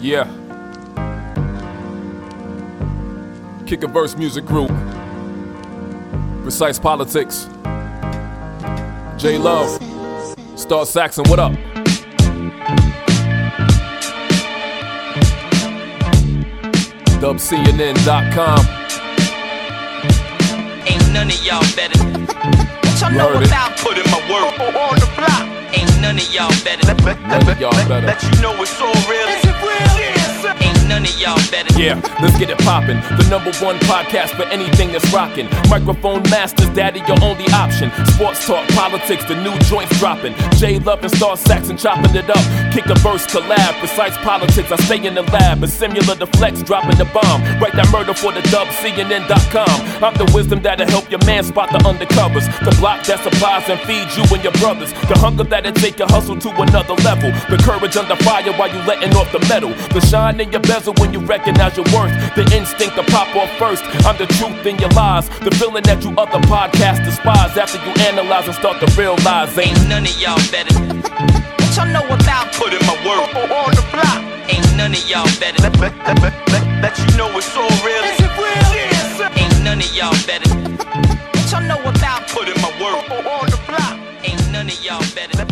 Yeah. Kick a Verse Music Group. Precise Politics. J Love. Star Saxon, what up? DubCNN.com. Ain't none of y'all better. What y'all know about putting my work on the block? Ain't none of y'all better. Let you know it's all real. Is it real? Ain't none of y'all better. Yeah, let's get it poppin'. The #1 podcast for anything that's rockin'. Microphone Masters, daddy, your only option. Sports talk, politics, the new joints droppin'. J Love and Star Saxon chopping it up. Kick a Verse collab, Precise Politics. I stay in the lab, a similar to Flex dropping the bomb. Write that murder for the DubCNN.com. I'm the wisdom that'll help your man spot the undercovers. The block that supplies and feeds you and your brothers. The hunger that'll take your hustle to another level. The courage under fire while you letting off the metal. The shine in your bezel when you recognize your worth. The instinct to pop off first. I'm the truth in your lies. The feeling that you other podcasts despise. After you analyze and start to realize ain't none of y'all better. What y'all know about putting my work on the block? Ain't none of y'all better. Let you know it's all real. Is it real? Yes. Ain't none of y'all better. What y'all know about putting my work on the block? Ain't none of y'all better.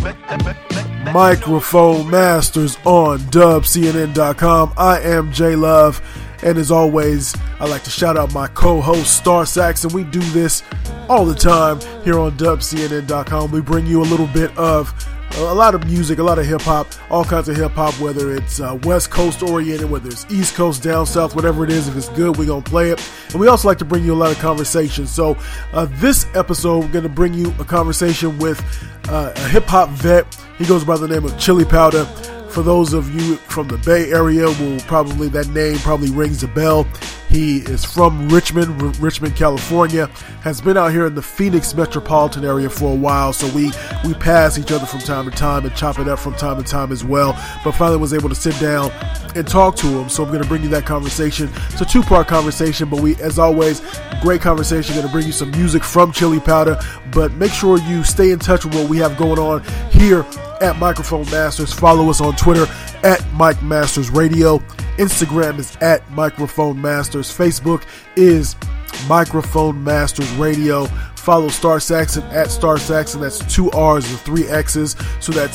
Microphone Masters on DubCNN.com. I am J Love, and as always, I like to shout out my co-host Star Saxon. We do this all the time here on DubCNN.com. We bring you a little bit of a lot of music, a lot of hip-hop, all kinds of hip-hop, whether it's West Coast oriented, whether it's East Coast, down South, whatever it is. If it's good, we're going to play it. And we also like to bring you a lot of conversation. So this episode, we're going to bring you a conversation with a hip-hop vet. He goes by the name of Chili Powder. For those of you from the Bay Area, that name probably rings a bell. He is from Richmond, California, has been out here in the Phoenix metropolitan area for a while, so we pass each other from time to time and chop it up from time to time as well, but finally was able to sit down and talk to him, so I'm going to bring you that conversation. It's a two-part conversation, but as always, great conversation. Going to bring you some music from Chili Powder, but make sure you stay in touch with what we have going on here at Microphone Masters. Follow us on Twitter at Mike Masters Radio. Instagram is at Microphone Masters. Facebook is Microphone Masters Radio. Follow Star Saxon at Star Saxon. That's 2 R's and 3 X's. So that's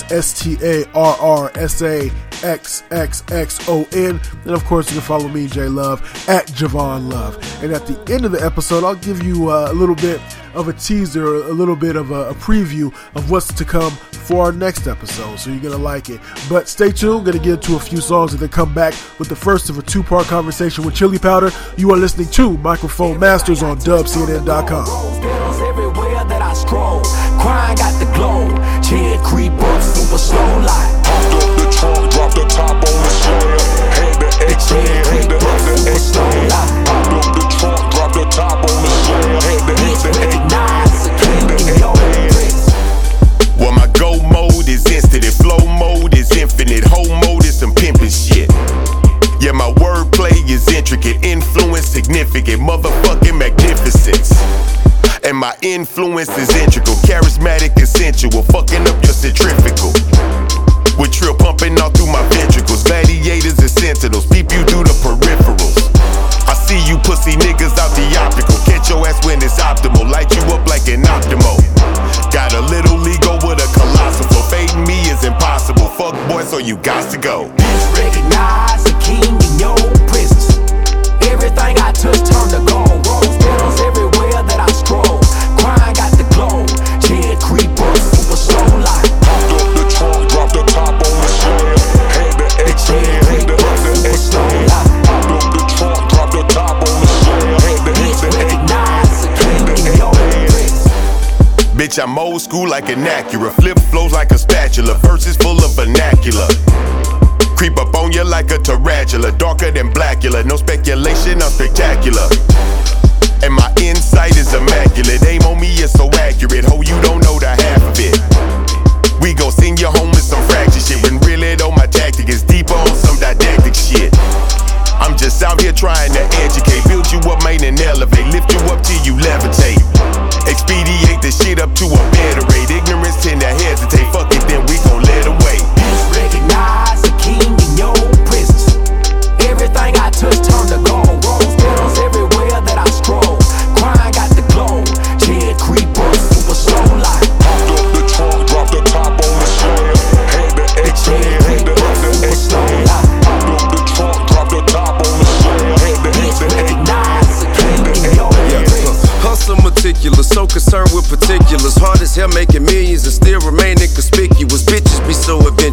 StarrSaxxon. And of course, you can follow me, J Love, at Javon Love. And at the end of the episode, I'll give you a little bit of a teaser, a little bit of a preview of what's to come for our next episode. So you're going to like it. But stay tuned. Going to get into a few songs and then come back with the first of a two-part conversation with Chili Powder. You are listening to Microphone Masters on DubCNN.com. Everywhere that I stroll, crime got the glow. Chin creep up, super slow like. Popped up the trunk, dropped the top on the slam. Had the X-Man, had the X-Man. Popped up the trunk, dropped the top on the slam. Had the X-Man. Well, my go mode is instant, and flow mode is infinite. Whole mode is some pimpin' shit. Yeah, my wordplay is intricate, influence significant, motherfucking magnificence. And my influence is integral, charismatic and sensual, fucking up your centrifugal. With trill pumping all through my ventricles, gladiators and sentinels, peep you through the peripherals. I see you pussy niggas out the optical, catch your ass when it's optimal, light you up like an Optimo. Got a little ego with a colossal, fading me is impossible, fuck boy, so you got to go. Recognize the king in your presence. Everything I touch turn to gold. Rose petals everywhere that I stroll. Crime got the glow. Chin creep up, super slow like. Popped up the trunk, dropped the top on the slam. Had the X-Man, had the X-Man. Popped up the trunk, dropped the top on the slam. Had the X-Man. Bitch, I'm old school like an Acura. Flip flows like a spatula. Verses full of vernacular. Creep up on you like a tarantula, darker than Blackula. No speculation, I'm spectacular. And my insight is immaculate. Aim on me is so accurate. Ho, you don't know the half of it. We gon' send you home with some fractured shit. When really though my tactic is deeper on some didactic shit. I'm just out here trying to educate. Build you up, main and elevate. Lift you up till you levitate. Expedite the shit up to a better rate. Ignorance tend to hesitate. Fuck it, then we gon' let away. Recognize the king in your presence.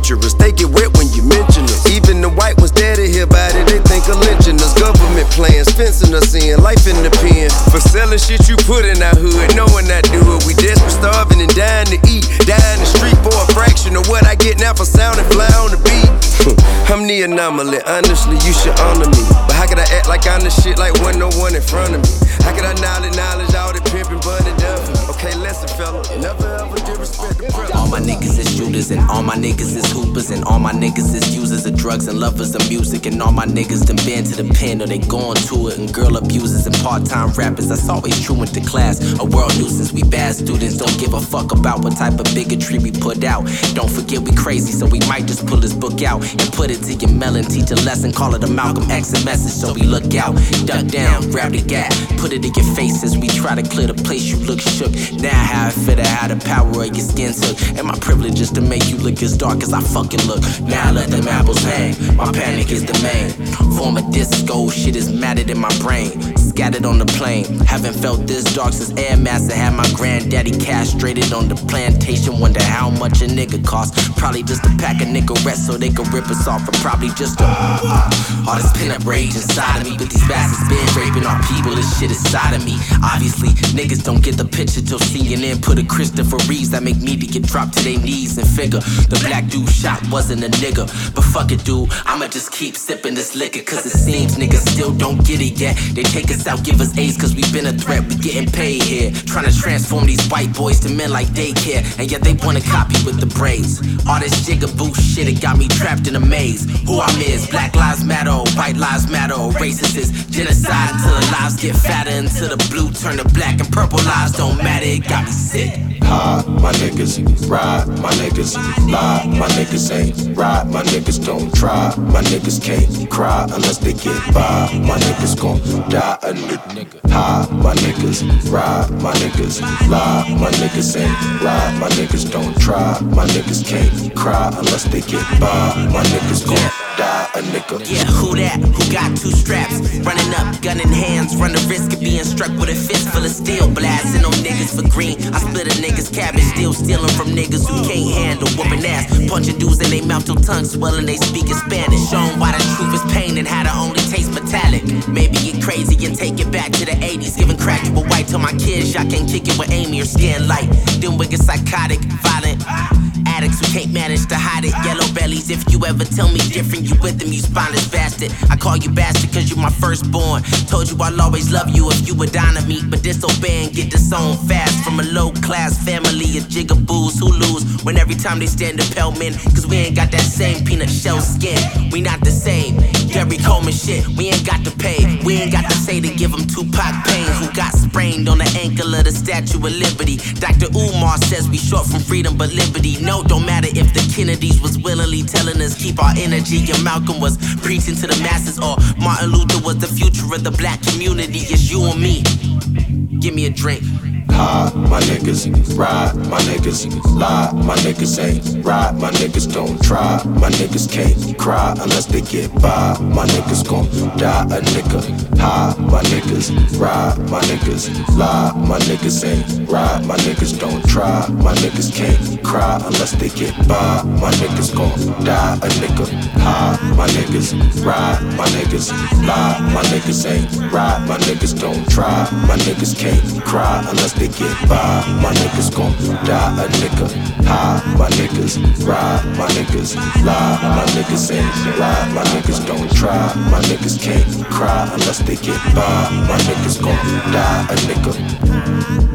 adventurous. They get wet when you mention us. Even the white ones dead to hear about it, they think of lynching us. Government plans, fencing us in, life in the pen. For selling shit you put in our hood, knowing I do it. We desperate, starving and dying to eat. Die in the street for a fraction of what I get now for sound and fly on the beat. I'm the anomaly, honestly, you should honor me. But how could I act like I'm the shit like when no one in front of me? How could I knowledge all the pimping, but it done for me? Okay, listen, fella, never ever disrespect the press. All my niggas is shooters, and all my niggas is hoopers, and all my niggas is users of drugs and lovers of music, and all my niggas done been to the pen or they going to it, and girl abusers and part-time rappers. That's always true with the class. A world nuisance, we bad students, don't give a fuck about what type of bigotry we put out. Don't forget we crazy, so we might just pull this book out and put it to your melon, teach a lesson, call it a Malcolm X message, so we look out, duck down, grab the gap, put it in your face as we try to clear the place. You look shook. Now how I feel to have the power of your skin took, and my privilege is to make you look as dark as I fucking look. Now let them apples hang, my panic is the main form of disco, shit is matted in my brain, scattered on the plane. Haven't felt this dark since Air Master had my granddaddy castrated on the plantation. Wonder how much a nigga cost, probably just a pack of Nicorettes so they could rip us off, or probably just a all this pin-up rage inside of me, but these bastards been raping our people, this shit inside of me. Obviously, niggas don't get the picture till CNN put a Christopher Reeves that make media get dropped to their knees and figure the black dude shot wasn't a nigga. But fuck it, dude, I'ma just keep sipping this liquor, cause it seems niggas still don't get it yet. They take us out, give us AIDS cause we been a threat, we getting paid here, trying to transform these white boys to men like daycare, and yet they wanna copy with the braids. All this jigaboo shit, it got me trapped in a maze. Who I'm is, Black Lives Matter, or White Lives Matter, or racist is genocide until the lives get fatter, until the blue turn to black and purple lives don't matter. It got me sick. High, my niggas ride, my niggas lie, my niggas ain't ride, my niggas don't try, my niggas can't cry unless they get by, my niggas gon' die a nigga. High, my niggas ride, my niggas lie, my niggas ain't ride, my niggas don't try, my niggas can't cry unless they get by, my niggas gon' die a nigga. Yeah, who that? Who got two straps? Running up, gun in hands, run the risk of being struck with a fist full of steel, blasting on niggas for green. I split a nigga's cabbage, still stealing from niggas who can't handle whooping ass, punching dudes in they mouth till tongue swelling, they speaking Spanish, showing why the truth is pain and how to only taste metallic. Maybe get crazy and take it back to the 80s, giving crack to a white, tell my kids y'all can't kick it with Amy or skin light. Then we get psychotic, violent addicts who can't manage to hide it. Yellow bellies, if you ever tell me different, you with them, you spineless bastard. I call you bastard cause you my firstborn. Told you I'll always love you if you would dine on me, but disobey and get disowned fast from a low class family of jigaboos who lose when every time they stand to Pelman, cause we ain't got that same peanut shell skin. We not the same. Gary Coleman shit, we ain't got to pay. We ain't got to say to give them Tupac pain, who got sprained on the ankle of the Statue of Liberty. Dr. Umar says we short from freedom but liberty. No, don't matter if the Kennedys was willingly telling us keep our energy, and Malcolm was preaching to the masses, or Martin Luther was the future of the black community. It's you and me. Give me a drink. High, my niggas ride, my niggas lie, my niggas ain't ride, my niggas don't try, my niggas can't cry unless they get by, my niggas gon' die a nigga. High, my niggas ride, my niggas lie, my niggas ain't ride, my niggas don't try, my niggas can't cry unless they get by, my niggas gon' die a nigga. High, my niggas ride, my niggas lie, my niggas ain't ride, my niggas don't try, my niggas can't cry unless they get by, my niggas gon' die a nigga. High, my niggas ride, my niggas lie, my niggas ain't ride, my niggas don't try, my niggas can't cry unless they get by, my niggas gon' die a nigga.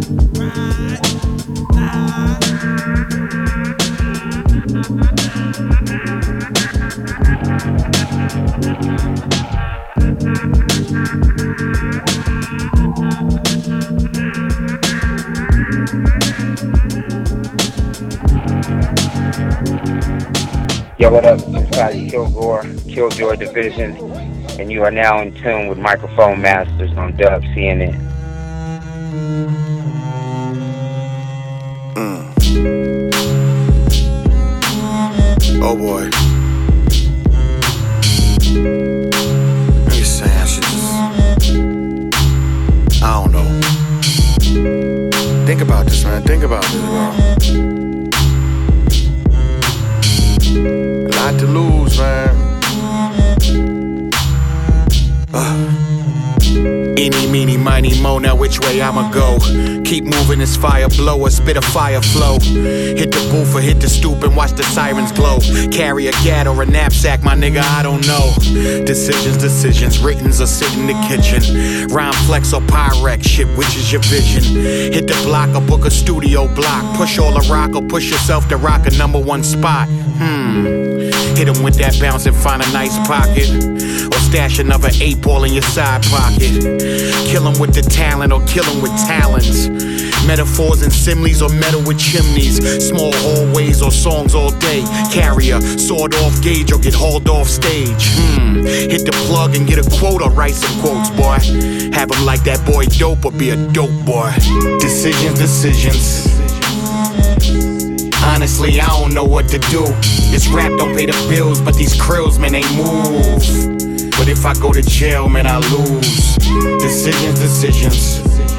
Yo, what up? This is Scotty Killjoy Division, and you are now in tune with Microphone Masters on Dub CNN. Oh boy. I'm just saying, I should just, I don't know. Think about this, man. Think about this, bro. which way I'ma go. Keep moving this fire blow or spit a fire flow. Hit the booth or hit the stoop and watch the sirens glow. Carry a gat or a knapsack, my nigga, I don't know. Decisions, writtens or sit in the kitchen. Rhyme flex or Pyrex, shit, which is your vision? Hit the block or book a studio block. Push all the rock or push yourself to rock a #1 spot. Hit him with that bounce and find a nice pocket. Or stash another 8-ball in your side pocket. Kill him with the talent or kill him with talents. Metaphors and similes or metal with chimneys. Small hallways or songs all day. Carry a sawed-off gauge or get hauled off stage. Hit the plug and get a quote or write some quotes, boy. Have him like that boy dope or be a dope boy. Decisions. Honestly, I don't know what to do. This rap don't pay the bills, but these krills, man, they move. But if I go to jail, man, I lose. Decisions.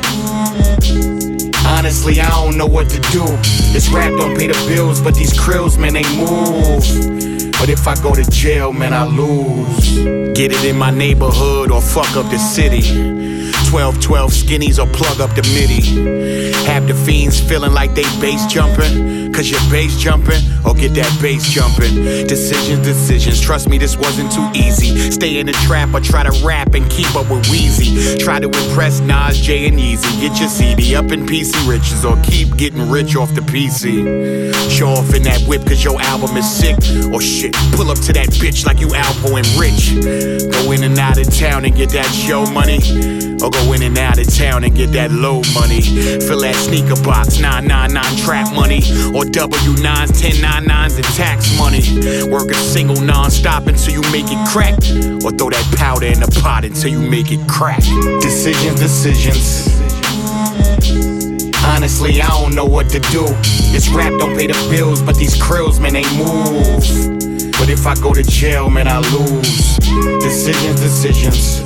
Honestly, I don't know what to do. This rap don't pay the bills, but these krills, man, they move. But if I go to jail, man, I lose. Get it in my neighborhood or fuck up the city. 12-12 skinnies or plug up the MIDI. Have the fiends feeling like they bass jumping. Cause you're bass jumping or get that bass jumping. Decisions, trust me, this wasn't too easy. Stay in the trap or try to rap and keep up with Weezy. Try to impress Nas, Jay, and Yeezy. Get your CD up in PC riches or keep getting rich off the PC. Show off in that whip cause your album is sick. Or shit, pull up to that bitch like you Alpo and Rich. Go in and out of town and get that show money. Or go in and out of town and get that low money. Fill that sneaker box, 999 trap money. Or W9s, 1099s and tax money. Work a single non-stop until you make it crack. Or throw that powder in the pot until you make it crack. Decisions. Honestly, I don't know what to do. This rap don't pay the bills, but these krills, man, they move. But if I go to jail, man, I lose. Decisions.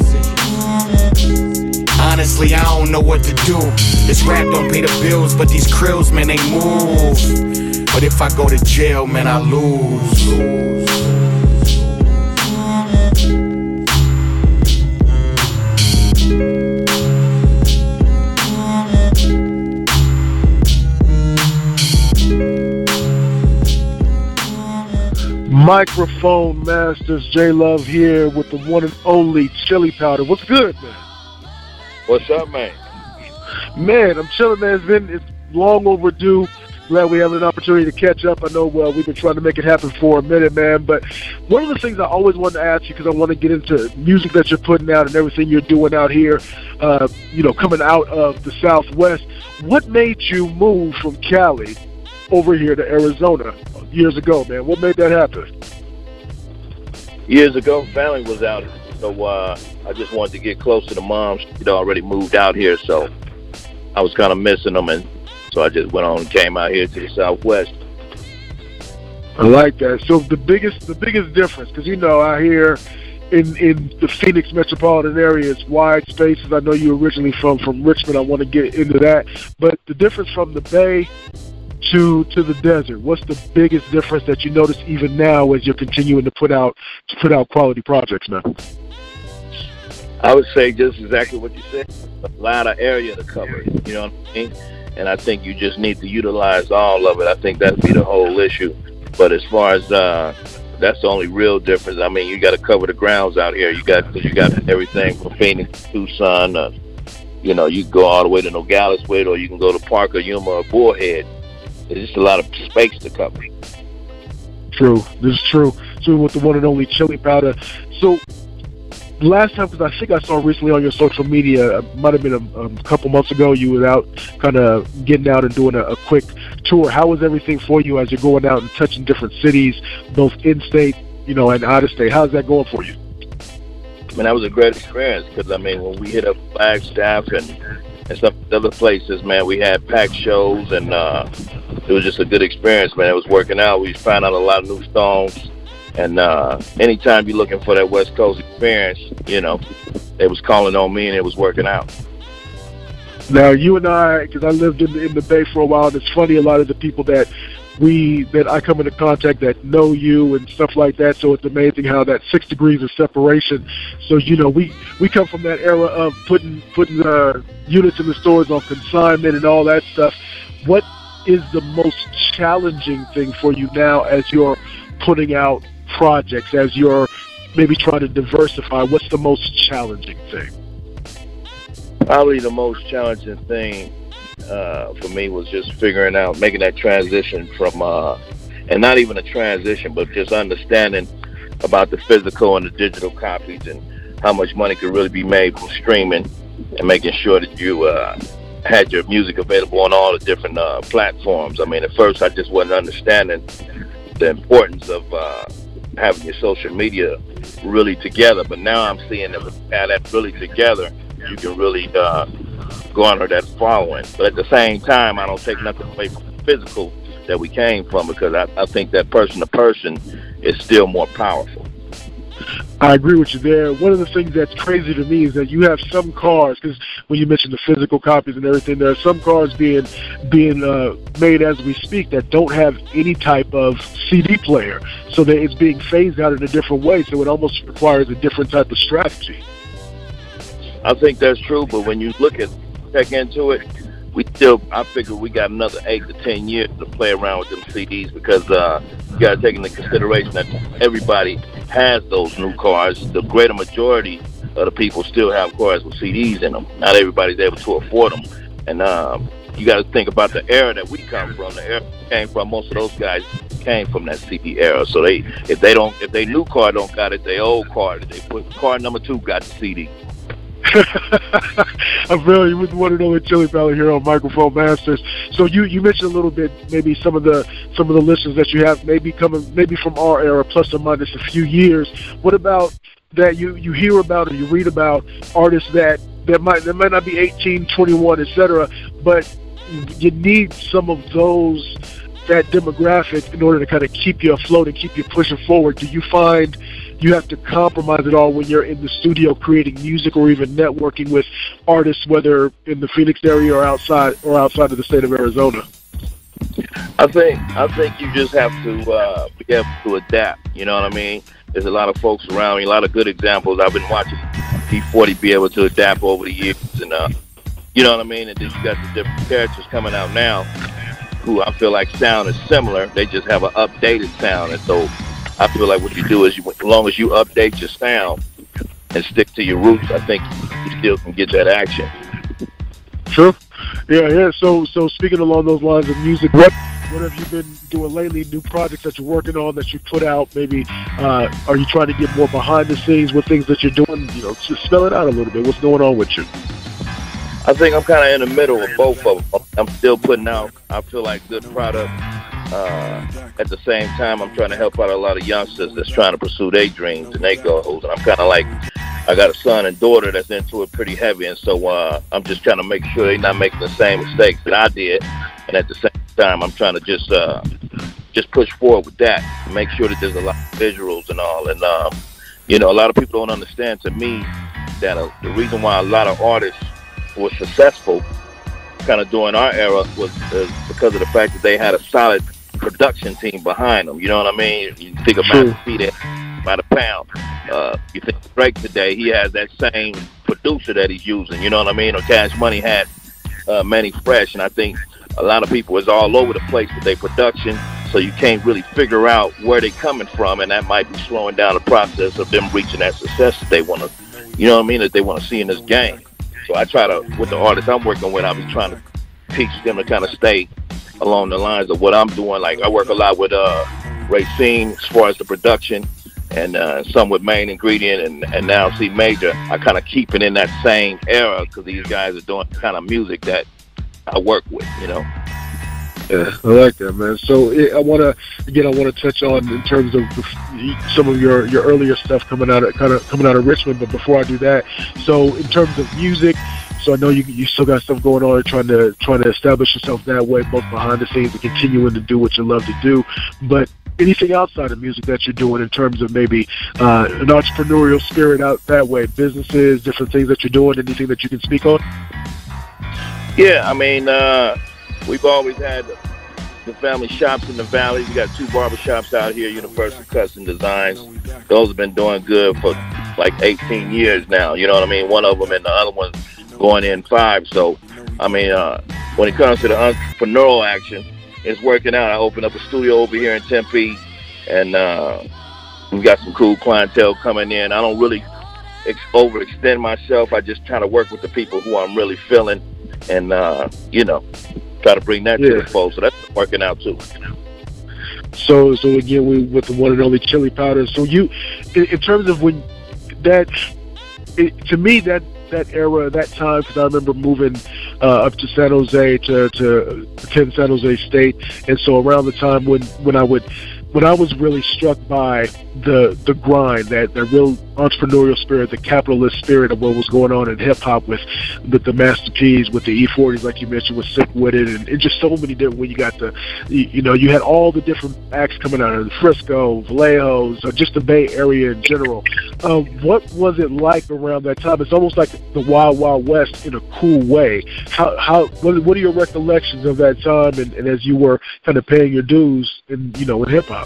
Honestly, I don't know what to do. This rap don't pay the bills, but these krills, man, they move. But if I go to jail, man, I lose. Microphone Masters, J Love here with the one and only Chili Powder. What's good, man? What's up, man? Man, I'm chilling, man. It's long overdue. Glad we have an opportunity to catch up. I know we've been trying to make it happen for a minute, man. But one of the things I always wanted to ask you, because I want to get into music that you're putting out and everything you're doing out here, coming out of the Southwest. What made you move from Cali over here to Arizona years ago, man? What made that happen? Years ago, family was out, so I just wanted to get closer to mom. She'd already moved out here, so I was kind of missing them, and so I just went on and came out here to the Southwest. I like that. So the biggest difference, because out here in the Phoenix metropolitan area, it's wide spaces. I know you're originally from Richmond. I want to get into that, but the difference from the Bay to the desert, what's the biggest difference that you notice even now as you're continuing to put out quality projects, man? I would say just exactly what you said. A lot of area to cover, you know what I mean? And I think you just need to utilize all of it. I think that'd be the whole issue. But as far as that's the only real difference. I mean, you got to cover the grounds out here. You got everything from Phoenix to Tucson. You can go all the way to Nogales with, or you can go to Parker, Yuma, or Bullhead. There's just a lot of space to cover. True. This is true. So with the one and only Chili Powder. So last time, because I think I saw recently on your social media, it might have been a couple months ago, you were out kind of getting out and doing a quick tour. How was everything for you as you're going out and touching different cities, both in-state, and out-of-state? How's that going for you? I mean, that was a great experience because, when we hit up Flagstaff and some other places, man, we had packed shows, and it was just a good experience, man. It was working out. We found out a lot of new songs. And anytime you're looking for that West Coast experience, they was calling on me and it was working out. Now, you and I, because I lived in the Bay for a while, and it's funny, a lot of the people that I come into contact that know you and stuff like that, so it's amazing how that 6 degrees of separation. So, we come from that era of putting units in the stores on consignment and all that stuff. What is the most challenging thing for you now as you're putting out projects, as you're maybe trying to diversify? What's the most challenging thing? Probably the most challenging thing for me was just figuring out, making that transition from, and not even a transition, but just understanding about the physical and the digital copies and how much money could really be made from streaming, and making sure that you had your music available on all the different platforms. I mean, at first I just wasn't understanding the importance of having your social media really together, but now I'm seeing that with that really together, you can really garner that following. But at the same time, I don't take nothing away from the physical that we came from, because I think that person to person is still more powerful. I agree with you there. One of the things that's crazy to me is that you have some cars, because when you mentioned the physical copies and everything, there are some cars being made as we speak that don't have any type of CD player, so that it's being phased out in a different way, so it almost requires a different type of strategy. I think that's true, but when you check into it, I figure we got another 8 to 10 years to play around with them CDs, because you got to take into consideration that everybody has those new cars. The greater majority of the people still have cars with CDs in them. Not everybody's able to afford them, and you got to think about the era that we come from. The era we came from, most of those guys came from that CD era. So if they new car don't got it, their old car, they put car number 2 got the CD. I really would want to know with Chili Valley here on Microphone Masters. So you mentioned a little bit, maybe some of the listeners that you have maybe from our era, plus or minus a few years. What about that you hear about or you read about artists that might not be 18, 21, etc., but you need some of that demographic in order to kind of keep you afloat and keep you pushing forward? Do you find you have to compromise it all when you're in the studio creating music, or even networking with artists, whether in the Phoenix area or outside of the state of Arizona? I think you just have to be able to adapt. You know what I mean? There's a lot of folks around me, a lot of good examples. I've been watching P40 be able to adapt over the years, and you know what I mean? And then you got the different characters coming out now who I feel like sound is similar. They just have an updated sound, and so I feel like what you do is, as long as you update your sound and stick to your roots, I think you still can get that action. Sure. Yeah. So speaking along those lines of music, what have you been doing lately? New projects that you're working on that you put out? Maybe are you trying to get more behind the scenes with things that you're doing? Just spell it out a little bit. What's going on with you? I think I'm kind of in the middle of both of them. I'm still putting out, I feel like, good product. At the same time, I'm trying to help out a lot of youngsters that's trying to pursue their dreams and their goals. And I'm kind of like, I got a son and daughter that's into it pretty heavy, and so I'm just trying to make sure they're not making the same mistakes that I did. And at the same time, I'm trying to just push forward with that, make sure that there's a lot of visuals and all. And a lot of people don't understand, to me, that the reason why a lot of artists were successful kind of during our era was because of the fact that they had a solid production team behind them. You know what I mean? You think of Master P by the pound. You think Drake today, he has that same producer that he's using. You know what I mean? Or Cash Money had Manny Fresh, and I think a lot of people is all over the place with their production, so you can't really figure out where they're coming from, and that might be slowing down the process of them reaching that success that they want to, you know what I mean, that they want to see in this game. So I try to, with the artists I'm working with, I'll be trying to teach them to kind of stay along the lines of what I'm doing. Like, I work a lot with Racine as far as the production, and some with Main Ingredient and now C Major. I kind of keep it in that same era, because these guys are doing the kind of music that I work with, Yeah, I like that, man. So I want to touch on, in terms of some of your earlier stuff coming out of Richmond. But before I do that, so in terms of music, so I know you still got stuff going on, trying to establish yourself that way, both behind the scenes and continuing to do what you love to do. But anything outside of music that you're doing in terms of maybe an entrepreneurial spirit out that way, businesses, different things that you're doing, anything that you can speak on? Yeah, I mean, we've always had the family shops in the valley. We got 2 barbershops out here, Universal Custom Designs. Those have been doing good for like 18 years now. You know what I mean? One of them and the other one's going in 5. So, I mean, when it comes to the entrepreneurial action, it's working out. I opened up a studio over here in Tempe, and we've got some cool clientele coming in. I don't really overextend myself. I just try to work with the people who I'm really feeling, and try to bring that to the fold. So that's working out too. So again, we with the one and only Chili Powder. So you, in terms of when to me that era, that time, because I remember moving up to San Jose to attend San Jose State, and so around the time when I was really struck by the grind, that real entrepreneurial spirit, the capitalist spirit of what was going on in hip hop with the Master P's, with the E40s, like you mentioned, with Sick With It, and just so many different. When you got you had all the different acts coming out of Frisco, Vallejos, just the Bay Area in general. What was it like around that time? It's almost like the Wild Wild West in a cool way. What are your recollections of that time, and as you were kind of paying your dues in hip hop?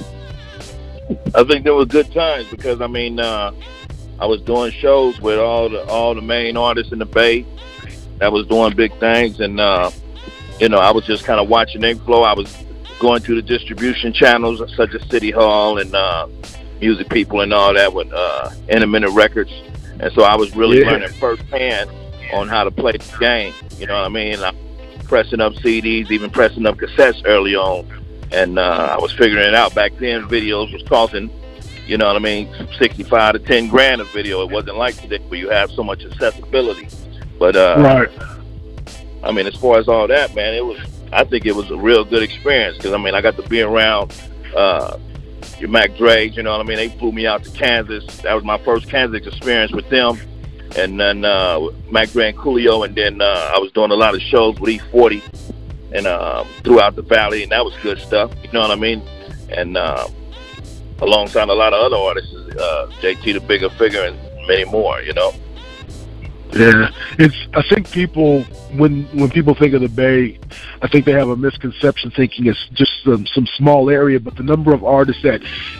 I think there were good times because I mean, I was doing shows with all the main artists in the Bay that was doing big things, and I was just kind of watching them flow. I was going through the distribution channels such as City Hall and Music People and all that with Intermittent Records, and so I was really learning firsthand on how to play the game. You know what I mean? I'm pressing up CDs, even pressing up cassettes early on. And I was figuring it out. Back then, videos was costing, you know what I mean, 65 to 10 grand a video. It wasn't like today where you have so much accessibility. But, right. I mean, as far as all that, man, I think it was a real good experience because, I mean, I got to be around your Mac Dre's, you know what I mean? They flew me out to Kansas. That was my first Kansas experience with them. And then Mac Dre and Coolio. And then I was doing a lot of shows with E40. And throughout the valley, and that was good stuff. You know what I mean? And alongside a lot of other artists, JT the Bigger Figure, and many more. Yeah, I think people when people think of the Bay, I think they have a misconception thinking it's just some small area, but the number of artists that,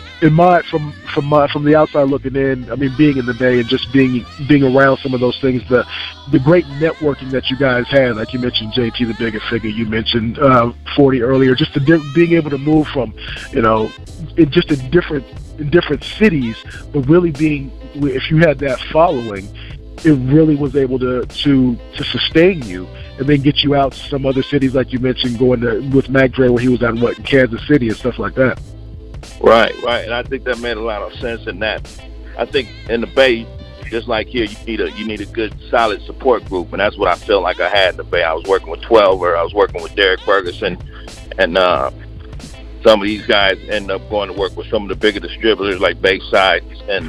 from the outside looking in, I mean, being in the Bay and just being around some of those things, the great networking that you guys had, like you mentioned JT the Bigger Figure, you mentioned 40 earlier, just being able to move from, in different cities, but really if you had that following, it really was able to sustain you and then get you out to some other cities, like you mentioned, going with Mac Dre where he was out in Kansas City and stuff like that. Right, and I think that made a lot of sense in that. I think in the Bay, just like here, you need a good, solid support group, and that's what I feel like I had in the Bay. I was working with 12er, I was working with Derek Ferguson, and some of these guys end up going to work with some of the bigger distributors like Bayside and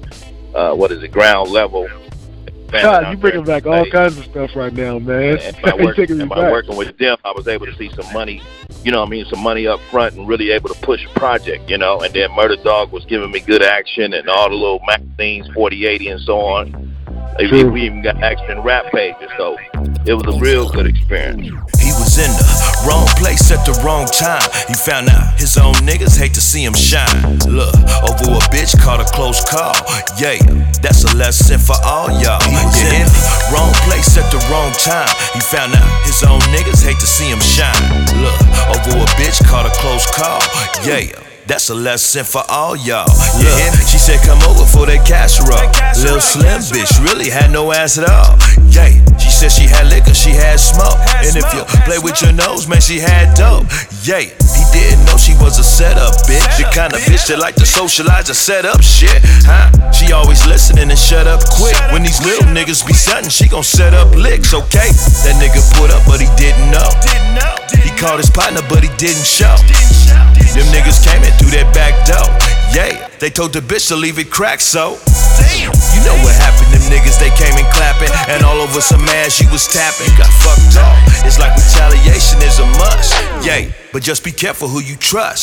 Ground Level. God, you bringing back all kinds of stuff right now, man. And by working with them, I was able to see some money, some money up front and really able to push a project, and then Murder Dog was giving me good action and all the little magazines, 4080 and so on. We even got action rap pages, so it was a real good experience. He was in the wrong place at the wrong time. He found out his own niggas hate to see him shine. Look, over a bitch called a close call. Yeah, that's a lesson for all y'all. He was in the wrong place at the wrong time. He found out his own niggas hate to see him shine. Look, over a bitch called a close call. Yeah, that's a lesson for all y'all. Yeah, she said come over for that casserole. Lil' Slim bitch really had no ass at all. Yeah, she said she had liquor, she had smoke. And if you play with your nose, man, she had dope. Yeah, he didn't know she was a setup bitch. The kind of bitch that like to socialize and set up shit, huh? She always listening and shut up quick. When these little niggas be something, she gon' set up licks, okay? That nigga put up, but he didn't know. He called his partner, but he didn't show. Them niggas came in through that back door. Yeah, they told the bitch to leave it cracked, so damn, you know what happened. Them niggas, they came in clapping, and all over some ass she was tapping. Got fucked up. It's like retaliation is a must. Yeah, but just be careful who you trust. He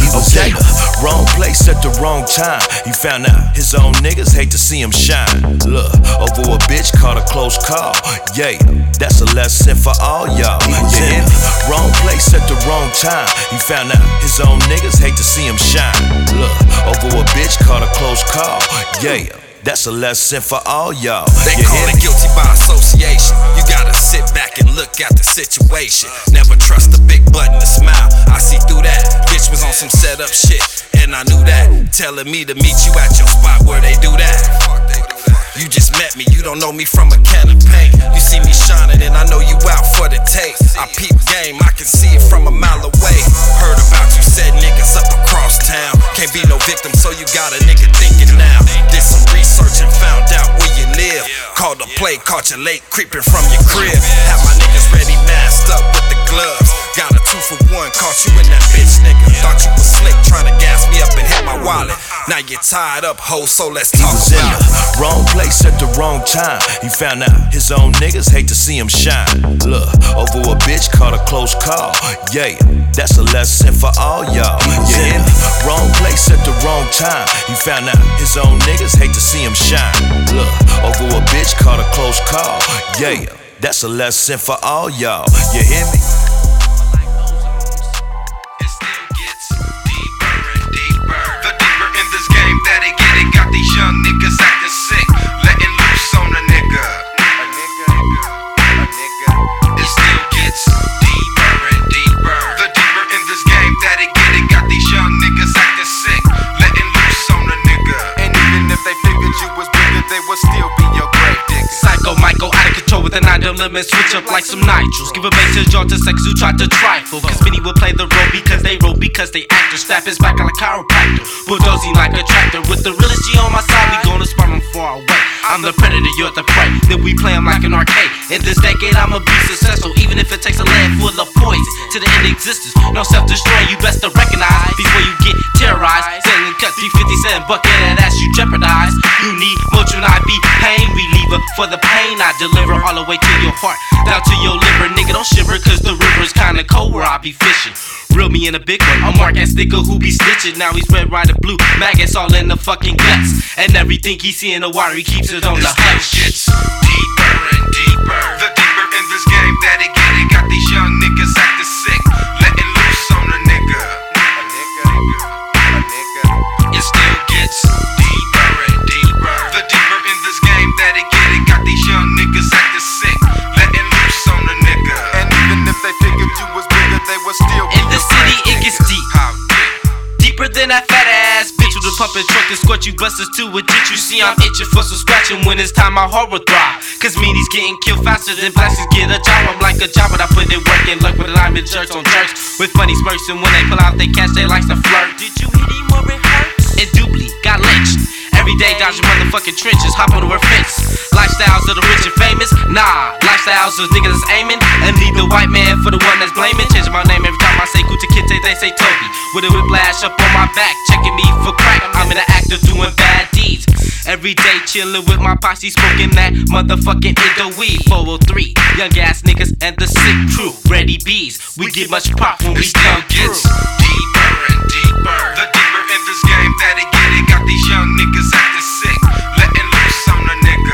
was in the wrong place at the wrong time. He found out his own niggas hate to see him shine. Look, over a bitch caught a close call. Yeah, that's a lesson for all y'all. He was in the wrong place at the wrong time. He found out his own niggas hate to see him shine. Look, over a bitch caught a close call. Yeah, that's a lesson for all y'all. They call it guilty by association. You gotta sit back and look at the situation. Never trust a big button to smile. I see through that. Bitch was on some setup shit, and I knew that. Telling me to meet you at your spot where they do that. You just met me, you don't know me from a can of paint. You see me shining and I know you out for the tape. I peep game, I can see it from a mile away. Heard about you, said niggas up across town. Can't be no victim, so you got a nigga thinking now. Did some research and found out where you live. Called a play, caught you late, creeping from your crib. Have my niggas ready, masked up with the gloves. Got a 2-for-1, caught you in that bitch, nigga. Thought you was slick, trying to gas me up and hit my wallet. Now you're tied up, ho, so let's talk about it. He was in the wrong place at the wrong time. He found out his own niggas hate to see him shine. Look, over a bitch caught a close call. Yeah, that's a lesson for all y'all. He was in the wrong place at the wrong time. He found out his own niggas hate to see him shine. Look, over a bitch caught a close call. Yeah, that's a lesson for all y'all. You hear me? That they get it, got these young niggas acting sick, letting loose on a nigga. It still gets deeper and deeper. The deeper in this game that they get it, got these young niggas acting sick, letting loose on a nigga. And even if they figured you was bigger, they would still be your grave digger. Psycho Michael out of control with a 9 limit, switch up like some nitrous. Give a bass to John to sex who tried to trifle. Cause many will play the role because they roll, because they actors. Snap his back like a chiropractor, bulldozing like a tractor. With the realest G on my side, we gonna spot him far away. I'm the predator, you're the prey. Then we play him like an arcade. In this decade, I'ma be successful, even if it takes a land full of poison to the end of existence. No self-destroying, you best to recognize before you get terrorized. Selling cut 357 bucket and ass you jeopardize. You need Motrin IV pain reliever for the pain I deliver all the way to your heart, down to your liver. Nigga, don't shiver, cause the river's kinda cold where I be fishing. Reel me in a big one, a mark ass nigga who be snitching. Now he's red, white, and blue, maggots all in the fucking guts. And everything he see in the water, he keeps it on the hush. Gets deeper and deeper. The deeper in this game that they get it, got these young niggas acting sick, letting loose on a nigga. It still gets deeper and deeper. The deeper in this game that they get it, got these young niggas acting sick, letting loose on a nigga. And even if they figured you was bigger, they would still be in the city. It gets deep. Deeper than that fat ass bitch with a pumping truck and squirt you busters to a ditch. You see I'm itching for some scratching when it's time my heart will thrive. Cause meanies getting killed faster than blasters get a job. I'm like a job but I put in work and luck with alignment jerks on jerks. With funny smirks and when they pull out they cash they like to flirt. Did you hit him or it hurts? It doubly got lynched. Every day dodging motherfucking trenches, hop on her fence. Lifestyles of the rich and famous? Nah, lifestyles of niggas that's aiming and leave the white man for the one that's blaming. Changing my name every time I say Kuta Kinte, they say Toby. With a whiplash up on my back, checking me for crack. I'm in the act of doing bad deeds. Every day chillin' with my posse, smoking that motherfucking Indo weed. 403, young ass niggas and the sick crew. Ready bees, we get much pop when we come through. Deeper and deeper. The deeper in this game that they get it, got these young niggas acting sick, letting loose on a nigga.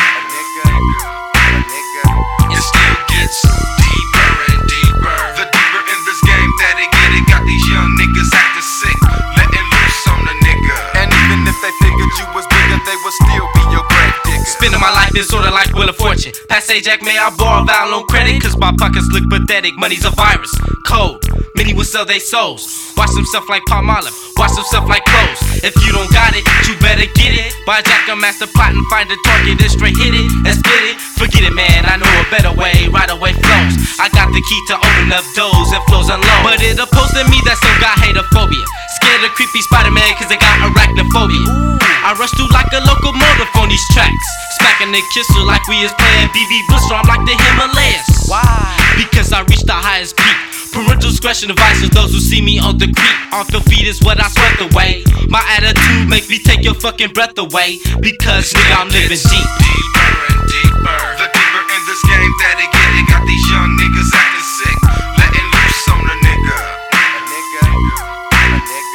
It still gets deeper and deeper. The deeper in this game that they get it, got these young niggas acting sick, letting loose on a nigga. And even if they figured you was bigger, they would still be your grave digger. Spending my life is sorta like Wheel of Fortune. Pass Jack, may I borrow Val on credit? Cause my pockets look pathetic, money's a virus, cold. Many will sell their souls. Watch some stuff like Palmolive, watch some stuff like clothes. If you don't got it, you better get it. Buy Jack a master plot and find a target and straight hit it and split it. Forget it, man, I know a better way, right away flows. I got the key to open up doors and flows unload. But it opposed to me that still got hatophobia. Scared of creepy Spider-Man cause they got arachnophobia. I rush through like a locomotive on these tracks, smacking the kisser like we is playing BB Buster. I'm like the Himalayas. Why? Because I reached the highest peak. Parental discretion advises those who see me on the creek. Off the feet is what I sweat away. My attitude makes me take your fucking breath away. Because nigga, I'm living deep. Deeper and deeper. The deeper in this game that they get it, got these young niggas acting sick, letting loose on a nigga.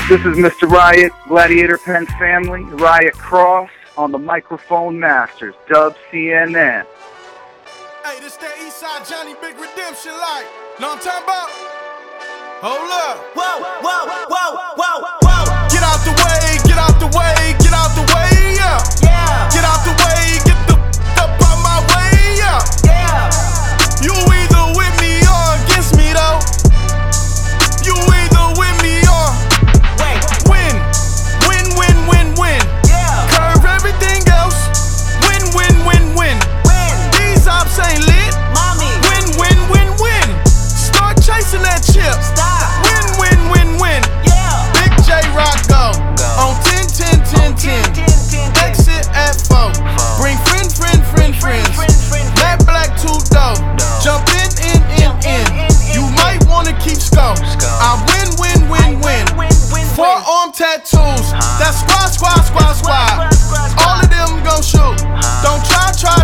This is Mr. Riot, Gladiator Pen Family, Riot Cross on the Microphone Masters, Dub CNN. Hey, this that Eastside Johnny Big Redemption like. Know what I'm talking about? Hold up. Whoa, whoa, whoa, whoa, whoa. Get out the way, get out the way, get out the way, yeah. Yeah. Get out the way, get the up out my way, yeah. Yeah. You either with me or against me, though. You either with me or win. Win, win, win, win. Yeah. Curve everything else. Win, win, win, win. These ops ain't lit. Mommy. Win, win, win, win. Start chasing that chip. Stop. Win, win, win, win. Yeah. Big J Rock go. On 10, 10, 10, 10. Exit at 4. Bring friends. Matt Black 2 dough. Jump in. You might wanna keep score. I win. Forearm tattoos. That's squad. All of them gon' shoot. Don't try.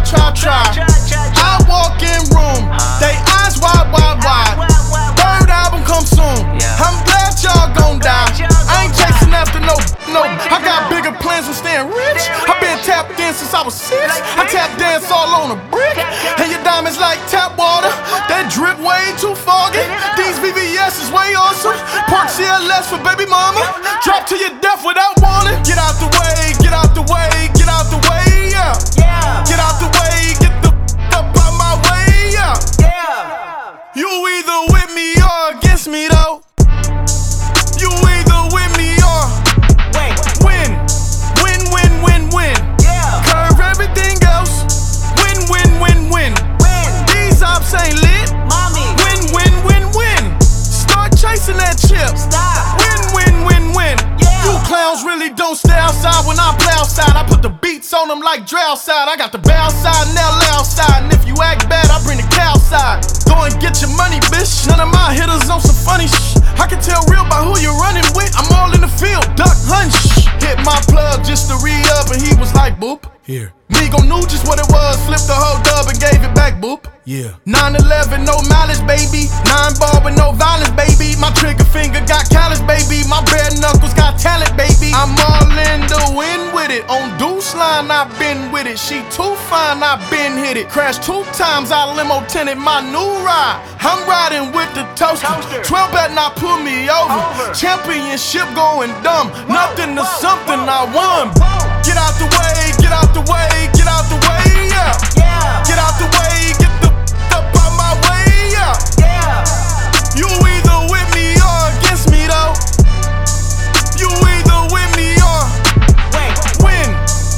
I walk in room. They eyes wide. Third album come soon. I'm glad y'all gon' die. I ain't chasing after no. I got bigger plans than staying rich. I been tapped in since I was 6. I tap dance all on a brick. And your diamonds like tap water. That drip way too foggy. These VVS is way awesome. Park CLS for baby mama. Drop to your death without warning. Get out the way, get out the way, get out the way, yeah. Yeah. Get out the way, get the up out my way, yeah. Yeah. You either with me or against me, though. You either with me or win. Win. Yeah. Curve everything else. Win. These ops ain't lit. Mommy. Win. Start chasing that chip. Stop. Win. Yeah. You clowns really don't stay outside when I play outside. I put the beats on them like Dre outside. I got the bow side and LA outside. And if you act bad, I bring the cow side. Go and get your money, bitch. None of my hitters on some funny shit. I can tell real by who you're running with. I'm all in the field, duck hunt. Hit my plug just to re-up and he was like, boop. Here. Migo knew just what it was, flipped the whole dub and gave it back, boop. Yeah. 9/11, no mileage, baby. 9-ball with no violence, baby. My trigger finger got callous, baby. My bare knuckles got talent, baby. I'm all in the wind with it. On Deuce line, I've been with it. She too fine, I've been hit it. Crashed 2 times, I limo tinted my new ride. I'm riding with the toaster. 12 better not pull me over. Championship going dumb. Nothing to something, I won. Get out the way, get out the way, get out the way, yeah. Yeah. Get out the way, get the up out my way, yeah. Yeah. You either with me or against me, though. You either with me or win.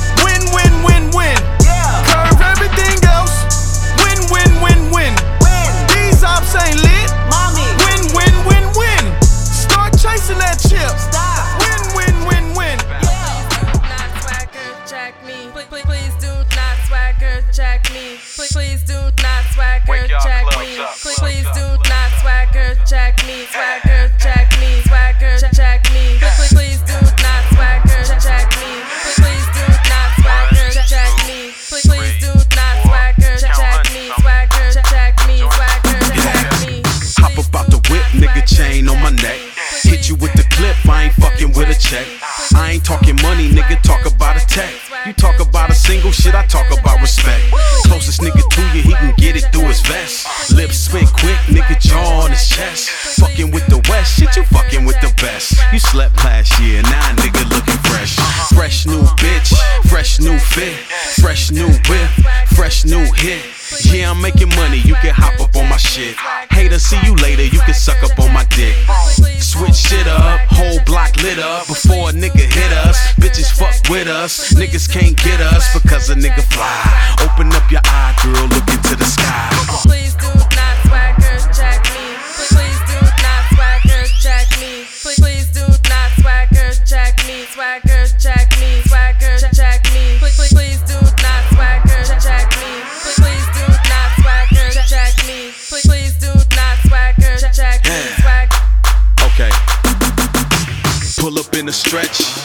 Yeah. Curve everything else. Win. These ops ain't lit. Mommy. Win. Start chasing that chip. Stop. Win. Please do not swagger check me. Please do not swagger check me. Please do not swagger check me. Swagger check me. Swagger check me. Please do not swagger check me. Please do not swagger check me. Please do not swagger check me. Swagger check me. Swagger check me. Hop about the whip, nigga, chain on my neck. Hit you with the clip, I ain't fucking with a check. I ain't talking money, nigga, talk about a tech. You talk about a single shit, I talk about respect. Closest nigga to you, he can get it through his vest. Lips spit quick, nigga, jaw on his chest. Fucking with the West, shit, you fucking with the best. You slept last year, now nigga looking fresh. Fresh new bitch, fresh new fit, fresh new whip, fresh new hit. Yeah, I'm making money, you can hop up on my shit. Hater, see you later, you can suck up on my dick. Switch shit up, whole block lit up. Before a nigga hit us, bitches fuck with us. Niggas can't get us because a nigga fly. Open up your eye, girl, look into the sky. Please do not swagger check me. Please do not swagger check me. Please do not swagger check me. Swagger check me. Swagger check me. Please do not swagger check me. Please do not swagger check me. Please do not swagger check me. Okay. Pull up in a stretch, haters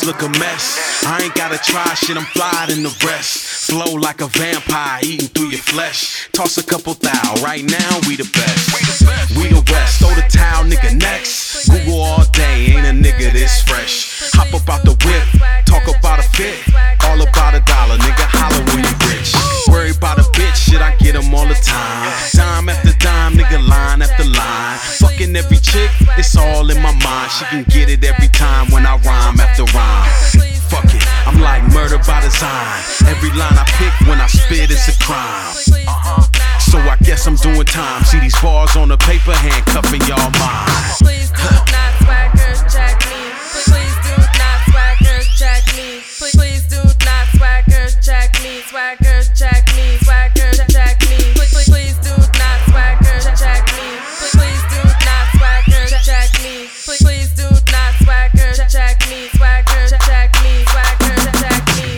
Niggas look a mess. I ain't gotta try shit, I'm fly than the rest. Flow like a vampire, eating through your flesh. Toss a couple thou, right now we the best. We the West, throw the towel, nigga, next. Google all day, ain't a nigga this fresh. Hop up out the whip, talk about a fit. All about a dollar, nigga, holler when you rich. Worry about a bitch, shit, I get them all the time. Dime after dime, nigga, line after line. Fucking every chick, it's all in my mind. She can get it every time when I rhyme after rhyme. Fuck it, I'm like murder by design. Every line I pick when I spit is a crime. So I guess I'm doing time. See these bars on the paper, handcuffing y'all mind. Please do not swagger check me. Please do not swagger check me. Please do not swagger check me. Swagger check me. Swagger check me. Please do not swagger check me. Please do not swagger check me. Please do not swagger check me. Swagger check me. Swagger check me.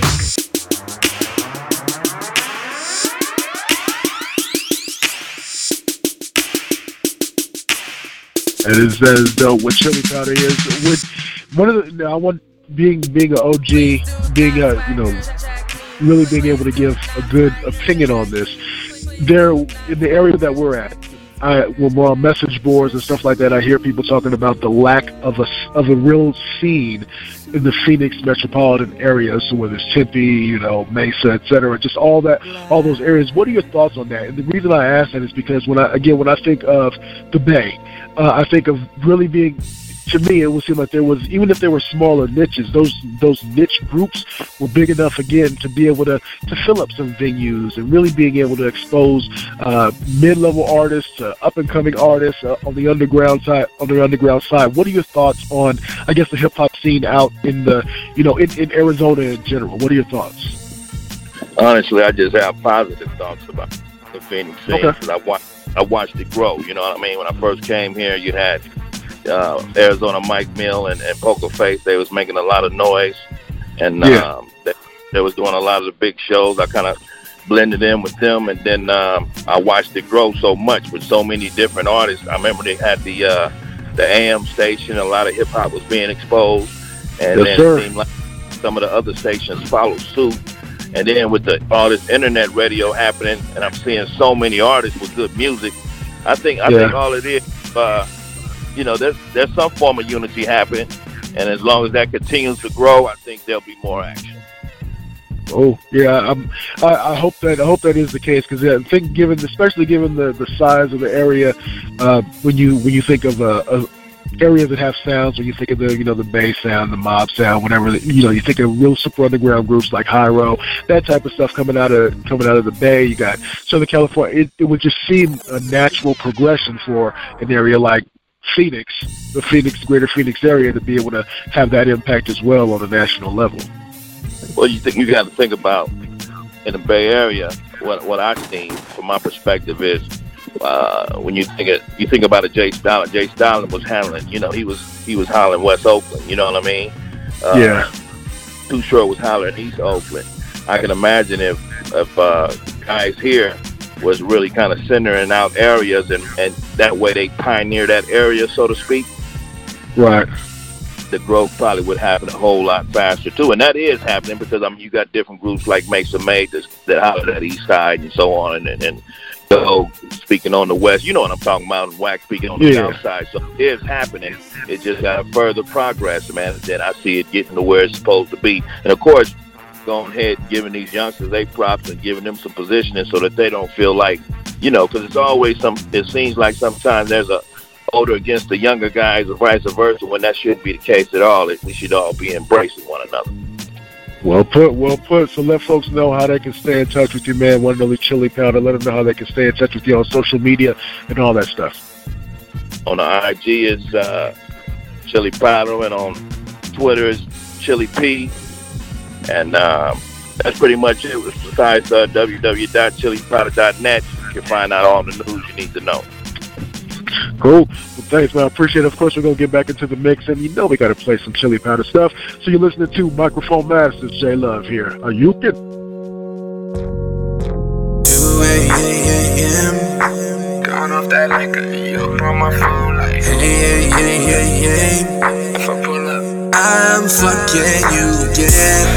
And it's as dope what Chili Powder is. With one of the, I want being an OG, being really being able to give a good opinion on this. There in the area that we're at, when we're on message boards and stuff like that, I hear people talking about the lack of a real scene in the Phoenix metropolitan area. So whether it's Tempe, Mesa, etc., just all those areas. What are your thoughts on that? And the reason I ask that is because when I think of the Bay, I think of really being. To me, it would seem like there was, even if there were smaller niches, those niche groups were big enough again to be able to fill up some venues and really being able to expose mid-level artists, up and coming artists on the underground side. What are your thoughts on, I guess, the hip hop scene out in the in Arizona in general? What are your thoughts? Honestly, I just have positive thoughts about the Phoenix scene because I watched it grow. You know what I mean? When I first came here, you had Arizona Mike Mill and Poker Face. They was making a lot of noise, and they was doing a lot of the big shows. I kind of blended in with them, and then I watched it grow so much with so many different artists. I remember they had the AM station. A lot of hip hop was being exposed, and then it seemed like some of the other stations followed suit. And then with all this internet radio happening, and I'm seeing so many artists with good music, I think all it is. There's some form of unity happening, and as long as that continues to grow, I think there'll be more action. Oh yeah, I hope that is the case because I think especially given the size of the area, when you think of areas that have sounds, when you think of the Bay sound, the mob sound, whatever, you think of real super underground groups like Hyro, that type of stuff coming out of the Bay. You got Southern California. It would just seem a natural progression for an area like Phoenix, the greater Phoenix area, to be able to have that impact as well on a national level. Well, you got to think about in the Bay Area. What I've seen from my perspective is when you think about a Jay Stalin. Jay Stalin was handling, he was hollering West Oakland. You know what I mean? Too Short was hollering East Oakland. I can imagine if guys here was really kind of centering out areas, and that way they pioneer that area, so to speak. Right. The growth probably would happen a whole lot faster too, and that is happening because you got different groups like Mesa Made that holler at East Side and so on, and speaking on the West, you know what I'm talking about, and Wax speaking on the South Side. So it is happening. It just got to further progress, man. And then I see it getting to where it's supposed to be, and of course, going ahead and giving these youngsters they props and giving them some positioning so that they don't feel like, because it's always it seems like sometimes there's a older against the younger guys or vice versa, when that shouldn't be the case at all. We should all be embracing one another. Well put. So let folks know how they can stay in touch with you, man. One and only Chili Powder. Let them know how they can stay in touch with you on social media and all that stuff. On the IG is Chili Powder, and on Twitter is Chili P. And that's pretty much it. Besides www.chilipowder.net, you can find out all the news you need to know. Cool. Well, thanks, man. I appreciate it. Of course, we're going to get back into the mix, and we got to play some Chili Powder stuff. So you're listening to Microphone Masters, J Love here. Are you good? 2 a.m. Gone off that liquor, you on my phone like, hey. If I pull up, I'm fucking you again.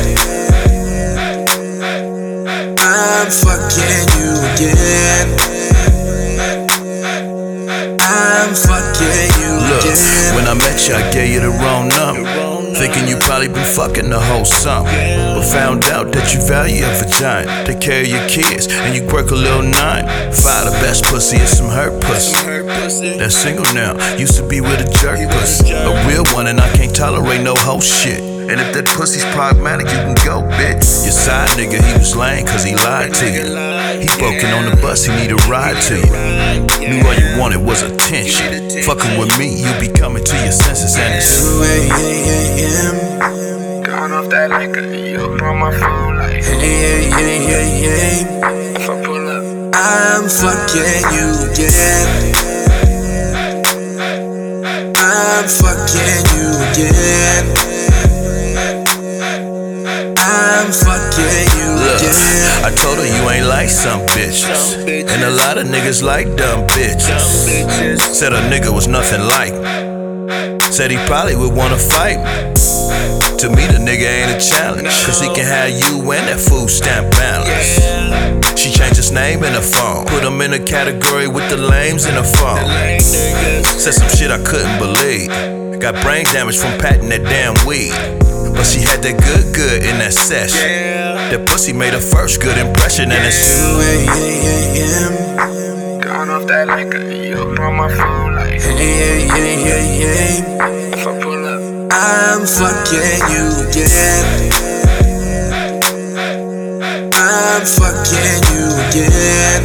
I'm fucking you again. I'm fucking you again. When I met you, I gave you the wrong number, thinking you probably been fucking the whole summer, but found out that you value your vagina, take care of your kids, and you quirk a little nine. Fire the best pussy is some hurt pussy. That's single now, used to be with a jerk pussy, a real one, and I can't tolerate no hoe shit. And if that pussy's pragmatic, you can go, bitch. Your side nigga, he was lame cause he lied to you. He broken on the bus, he need a ride to you. Knew all you wanted was attention. Fucking with me, you be coming to your senses, and it's 2 a.m. Gone off that liquor, you up on my phone like hey. If I pull up, I'm fucking you again. I'm fucking you again. I'm fucking you again. I told her you ain't like some bitches, and a lot of niggas like dumb bitches. Said a nigga was nothing like me. Said he probably would wanna fight me. To me the nigga ain't a challenge, cause he can have you and that food stamp balance. She changed his name in her phone, put him in a category with the lames in her phone. Said some shit I couldn't believe. Got brain damage from patting that damn weed, but she had that good in that session. That pussy made her first good impression, and it's 2 a.m. gone off that liquor, you up on my phone like hey. If I pull up, I'm fucking you again. I'm fucking you again.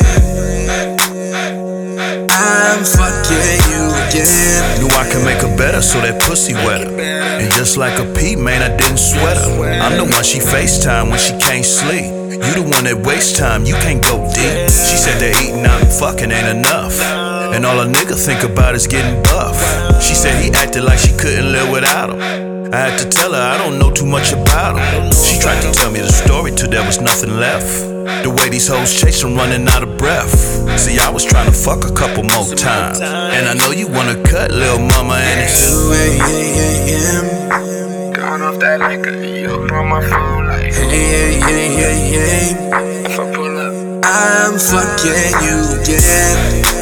I'm fucking you again. knew I could make her better, so that pussy wetter. And just like a pea, man, I didn't sweat her. I'm the one she FaceTime when she can't sleep. You the one that wastes time, you can't go deep. She said that eating out and fucking ain't enough, and all a nigga think about is getting buff. She said he acted like she couldn't live without him. I had to tell her I don't know too much about him. She tried to tell me the story till there was nothing left. The way these hoes chase them running out of breath. See, I was trying to fuck a couple more times, and I know you wanna cut, lil' mama, and it's 2 a.m. gone off that liquor, you up on my phone like hey. If I pull up, I'm fucking you again.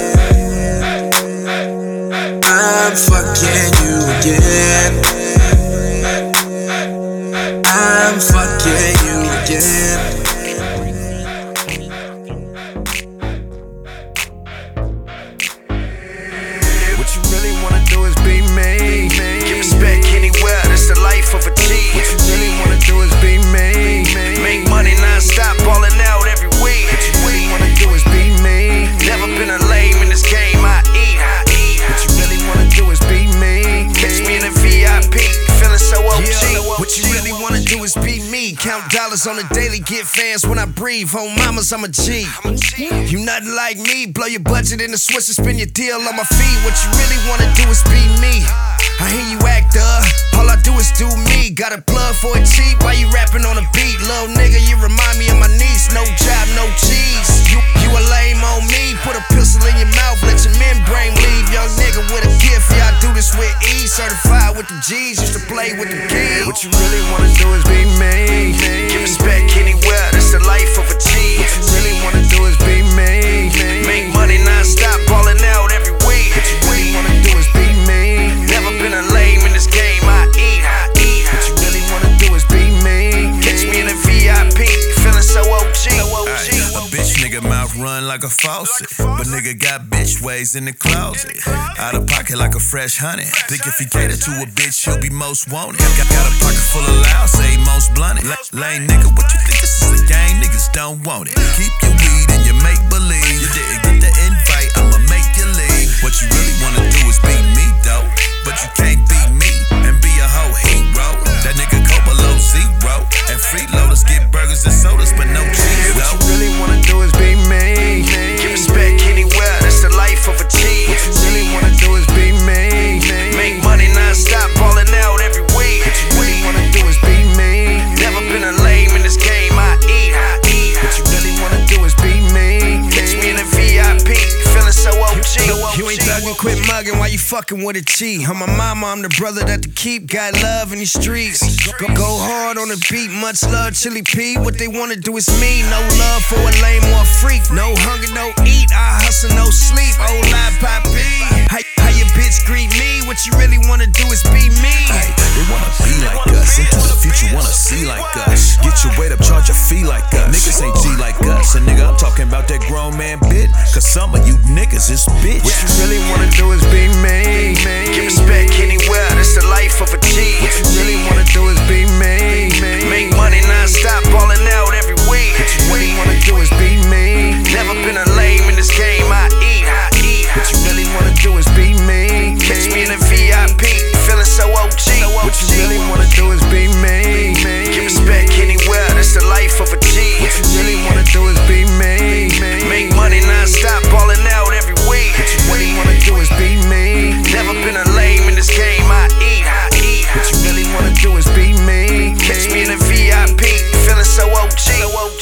I'm fucking you again. I'm fucking you again. What you really wanna do is be me. Get respect anywhere, that's the life of a G. What you really wanna do is be me. Make money non-stop, ballin' out every week. What you really wanna do is be me. Never been a lame in this game, I eat. What you really wanna do is be me. Catch me in a VIP, feeling so OG. What you really wanna do is be me. Count dollars on the daily, get fans when I breathe. Home mamas, I'm a G. You nothing like me. Blow your budget in the Swiss and spin your deal on my feet. What you really wanna do is be me. I hear you act up, all I do is do me. Got a plug for it cheap, why you rapping on a beat? Little nigga, you remind me of my niece. No job, no cheese. You a lame on me, put a pistol in your mouth, let your membrane leave. Young nigga with a gift, yeah, I do this with ease. Certified with the G's, used to play with the kids. What you really wanna do is be me. Give respect anywhere, that's the life of a G. What you really wanna do is be me. Make money non-stop, ballin' out every week. What you really wanna do is be me. Never been a lame in this game, I eat. What you really wanna do is be me. Catch me in a VIP, feeling so OG. a bitch nigga mouth run like a faucet, but nigga got bitch ways in the closet. Out of pocket like a fresh honey. Think if he cater to a bitch, he'll be most wanted. Got a pocket full of loud, say most blunted. Lame nigga, what you think this is a game? Niggas don't want it. Keep your weed and you make believe. You didn't get the invite, I'ma make you leave. What you really wanna do is beat me though, but you can't beat me and be a whole hero. That nigga go below zero, and freeloaders get burgers and sodas, but no cheese though. What you really wanna do is be me. Give respect anywhere, that's the life of a G. What you really wanna do is be me. Make money non-stop, ballin' out every week. What you really wanna do is be me. Never been a lame in this game, I eat. What you really wanna do quit mugging while you fucking with a G. On my mama, I'm the brother that to keep. Got love in these streets. Go hard on the beat, much love, Chili P. What they wanna do is me. No love for a lame or a freak. No hunger, no eat. I hustle, no sleep. Oh, live Poppy. How your bitch greet me? What you really wanna do is be me. Hey, they wanna be like us. Into the future, wanna see like us. Get your weight up, charge a fee like us. Niggas ain't G like us. And nigga, I'm talking about that grown man bit. Cause some of you niggas is bitch. What you really wanna do is be me. Give respect anywhere, that's the life of a G. What you really wanna do is be me. Make money non-stop, ballin' out every week. What you really wanna do is be me. Never been a lame in this game, I eat. What you really wanna do is be me. Catch me in a VIP, feeling so OG. What you really wanna do is be me. Give respect anywhere, that's the life of a G. What you really wanna do is be me. Make money non-stop, ballin' out every week. What you really wanna do is be me. Never been a lame in this game, I eat. What you really wanna do is be me. Catch me in a VIP, feeling so OG.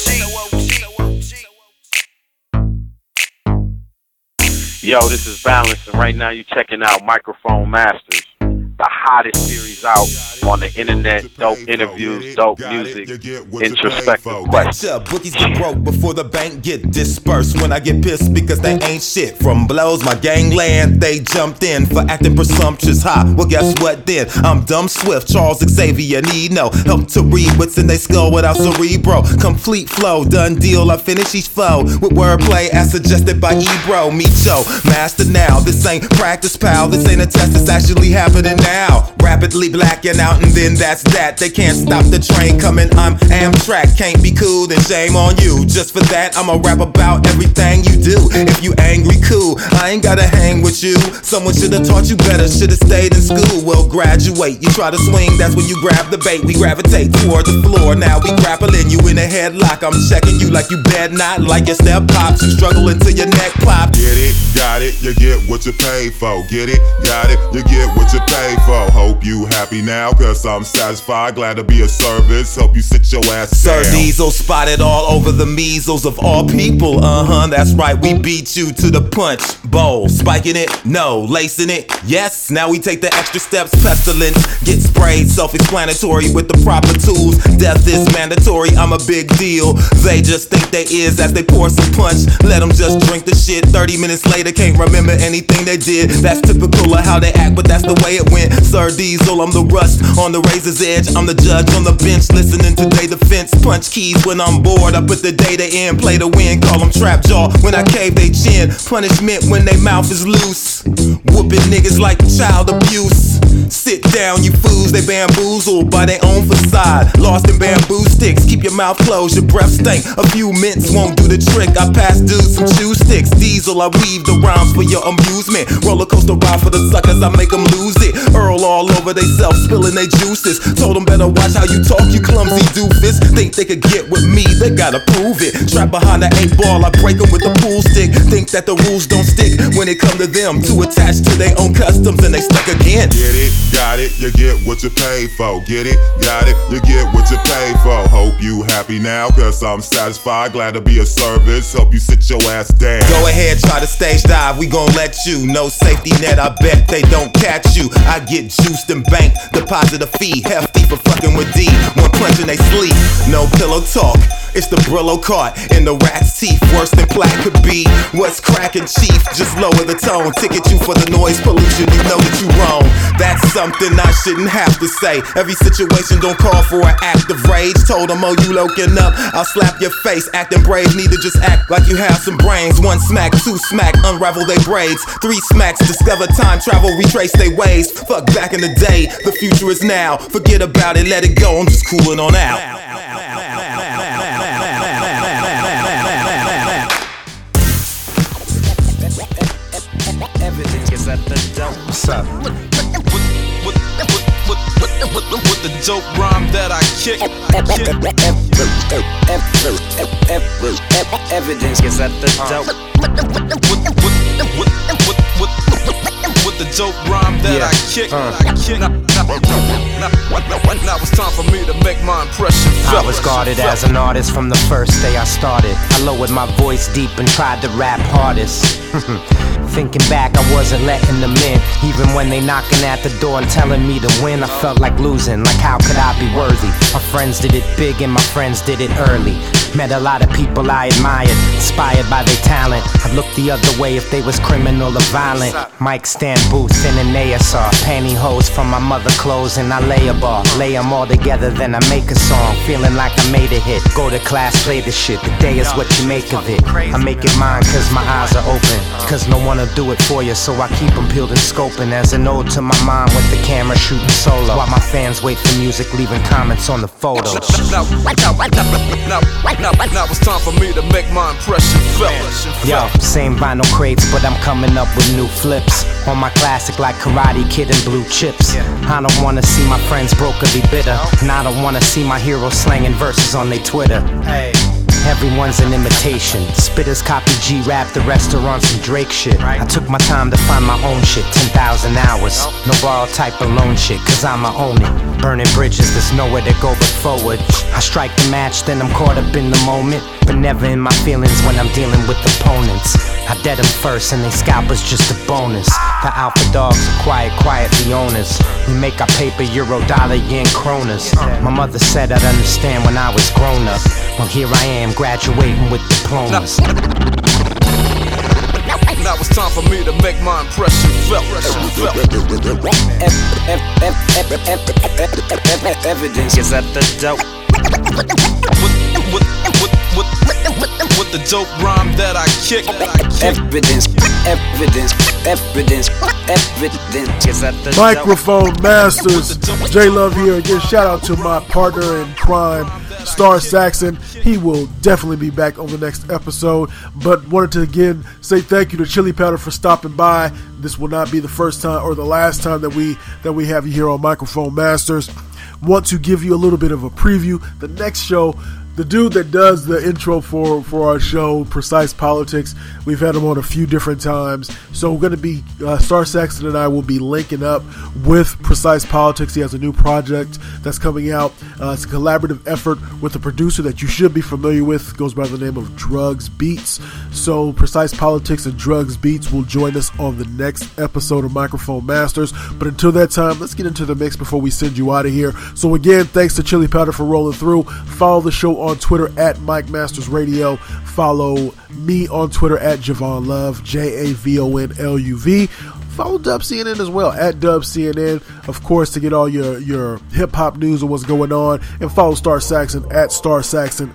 Yo, this is Balance, and right now you're checking out Microphone Masters, the hottest series out on the internet. Dope interviews, dope music, introspective questions. Bookies get broke before the bank get dispersed. When I get pissed because they ain't shit. From blows my gangland, they jumped in for acting presumptuous. Well guess what then? I'm dumb swift, Charles Xavier. Need no help to read what's in they skull without cerebro. Complete flow, done deal, I finish each flow with wordplay as suggested by Ebro. Me Joe, master now, this ain't practice pal. This ain't a test, it's actually happening now. Rapidly blacking out and then that's that. They can't stop the train coming, I'm Amtrak. Can't be cool, then shame on you. Just for that, I'ma rap about everything you do. If you angry, cool, I ain't gotta hang with you. Someone should've taught you better, should've stayed in school. Well, graduate, you try to swing, that's when you grab the bait. We gravitate toward the floor, now we grappling. You in a headlock, I'm checking you like you bad not. Like your step pops, you struggle until your neck pops. Get it, got it, you get what you pay for. Get it, got it, you get what you pay for. Hope you happy now, cause I'm satisfied. Glad to be of service, hope you sit your ass down. Sir Diesel spotted all over the measles of all people. That's right, we beat you to the punch bowl. Spiking it, no. Lacing it, yes. Now we take the extra steps. Pestilence, get sprayed. Self-explanatory with the proper tools. Death is mandatory, I'm a big deal. They just think they is as they pour some punch. Let them just drink the shit. 30 minutes later, can't remember anything they did. That's typical of how they act, but that's the way it went. Sir Diesel, I'm the rust on the razor's edge. I'm the judge on the bench, listening to day defense. Punch keys when I'm bored, I put the data in. Play to win, call them trap jaw. When I cave they chin, punishment when they mouth is loose. Whooping niggas like child abuse. Sit down, you fools, they bamboozled by their own facade. Lost in bamboo sticks, keep your mouth closed, your breath stink. A few mints won't do the trick. I pass dudes some chew sticks. Diesel, I weave the rhymes for your amusement. Roller coaster ride for the suckers, I make them lose it. Earl all over they self, spilling they juices. Told them better watch how you talk, you clumsy doofus. Think they could get with me, they gotta prove it. Trapped behind the 8 ball, I break them with the pool stick. Think that the rules don't stick when it come to them. Too attached to their own customs and they stuck again. Get it, got it, you get what you pay for. Get it, got it, you get what you pay for. Hope you happy now, cause I'm satisfied. Glad to be of service, hope you sit your ass down. Go ahead, try to stage dive, we gon' let you. No safety net, I bet they don't catch you. I get juiced and bank, deposit a fee. Hefty for fucking with D, one punch and they sleep. No pillow talk, it's the Brillo cart in the rat's teeth. Worse than plaque could be. What's cracking, chief? Just lower the tone. Ticket you for the noise pollution, you know that you wrong. That's something I shouldn't have to say. Every situation don't call for an act of rage. Told them, oh, you loking up, I'll slap your face. Acting brave, need to just act like you have some brains. 1 smack, 2 smack, unravel they braids. 3 smacks, discover time travel, retrace they ways. Fuck back in the day, the future is now. Forget about it, let it go, I'm just cooling on out. Everything is at the dope. What's up? With the dope rhyme that I kick. Evidence is at the dope. With the dope rhyme that I kick. Now it's time for me to make my impression felt. I was guarded as an artist from the first day I started. I lowered my voice deep and tried to rap hardest. Thinking back, I wasn't letting them in. Even when they knocking at the door and telling me to win, I felt like losing, like how could I be worthy? My friends did it big and my friends did it early. Met a lot of people I admired, inspired by their talent. I'd look the other way if they was criminal or violent. Mic stand booth in an ASR, pantyhose from my mother clothes and I lay a bar. Lay them all together, then I make a song, feeling like I made a hit. Go to class, play the shit, the day is what you make of it. I make it mine cause my eyes are open, cause no one will do it for you, so I keep them peeled and scoping. As an ode to my mom with the camera shooting solo, while my fans wait for music, leaving comments on the photos. Now it's time for me to make my impression felt. Yo, same vinyl crates, but I'm coming up with new flips. On my classic like Karate Kid and Blue Chips. I don't wanna see my friends broke or be bitter, and I don't wanna see my heroes slanging verses on their Twitter. Hey. Everyone's an imitation. Spitters copy G-Rap, the rest are on some Drake shit. I took my time to find my own shit, 10,000 hours. No borrowed type of loan shit, cause I'ma own it. Burning bridges, there's nowhere to go but forward. I strike the match, then I'm caught up in the moment, but never in my feelings when I'm dealing with opponents. I dead them first and they scalpers just a bonus. The alpha dogs are quiet the owners. We make our paper euro, dollar, yen, kronas. My mother said I'd understand when I was grown up. Well, here I am graduating with diplomas. Now it's time for me to make my impression felt. Evidence is at the dope. With the dope rhyme that I kick. Evidence is at the Microphone Masters. J Love here. Again, shout out to my partner in crime, Star Saxon. He will definitely be back on the next episode, but wanted to again say thank you to Chili Powder for stopping by. This will not be the first time or the last time that we have you here on Microphone Masters. Want to give you a little bit of a preview. The next show, the dude that does the intro for our show, Precise Politics, we've had him on a few different times. So we're going to be, Star Saxon and I will be linking up with Precise Politics. He has a new project that's coming out. It's a collaborative effort with a producer that you should be familiar with. Goes by the name of Drugs Beats. So Precise Politics and Drugs Beats will join us on the next episode of Microphone Masters. But until that time, let's get into the mix before we send you out of here. So again, thanks to Chili Powder for rolling through. Follow the show on Twitter at Mike Masters Radio. Follow me on Twitter at Javon Love, JAVONLUV. Follow Dub CNN as well at Dub CNN, of course, to get all your hip hop news and what's going on. And follow Star Saxon at Star Saxon,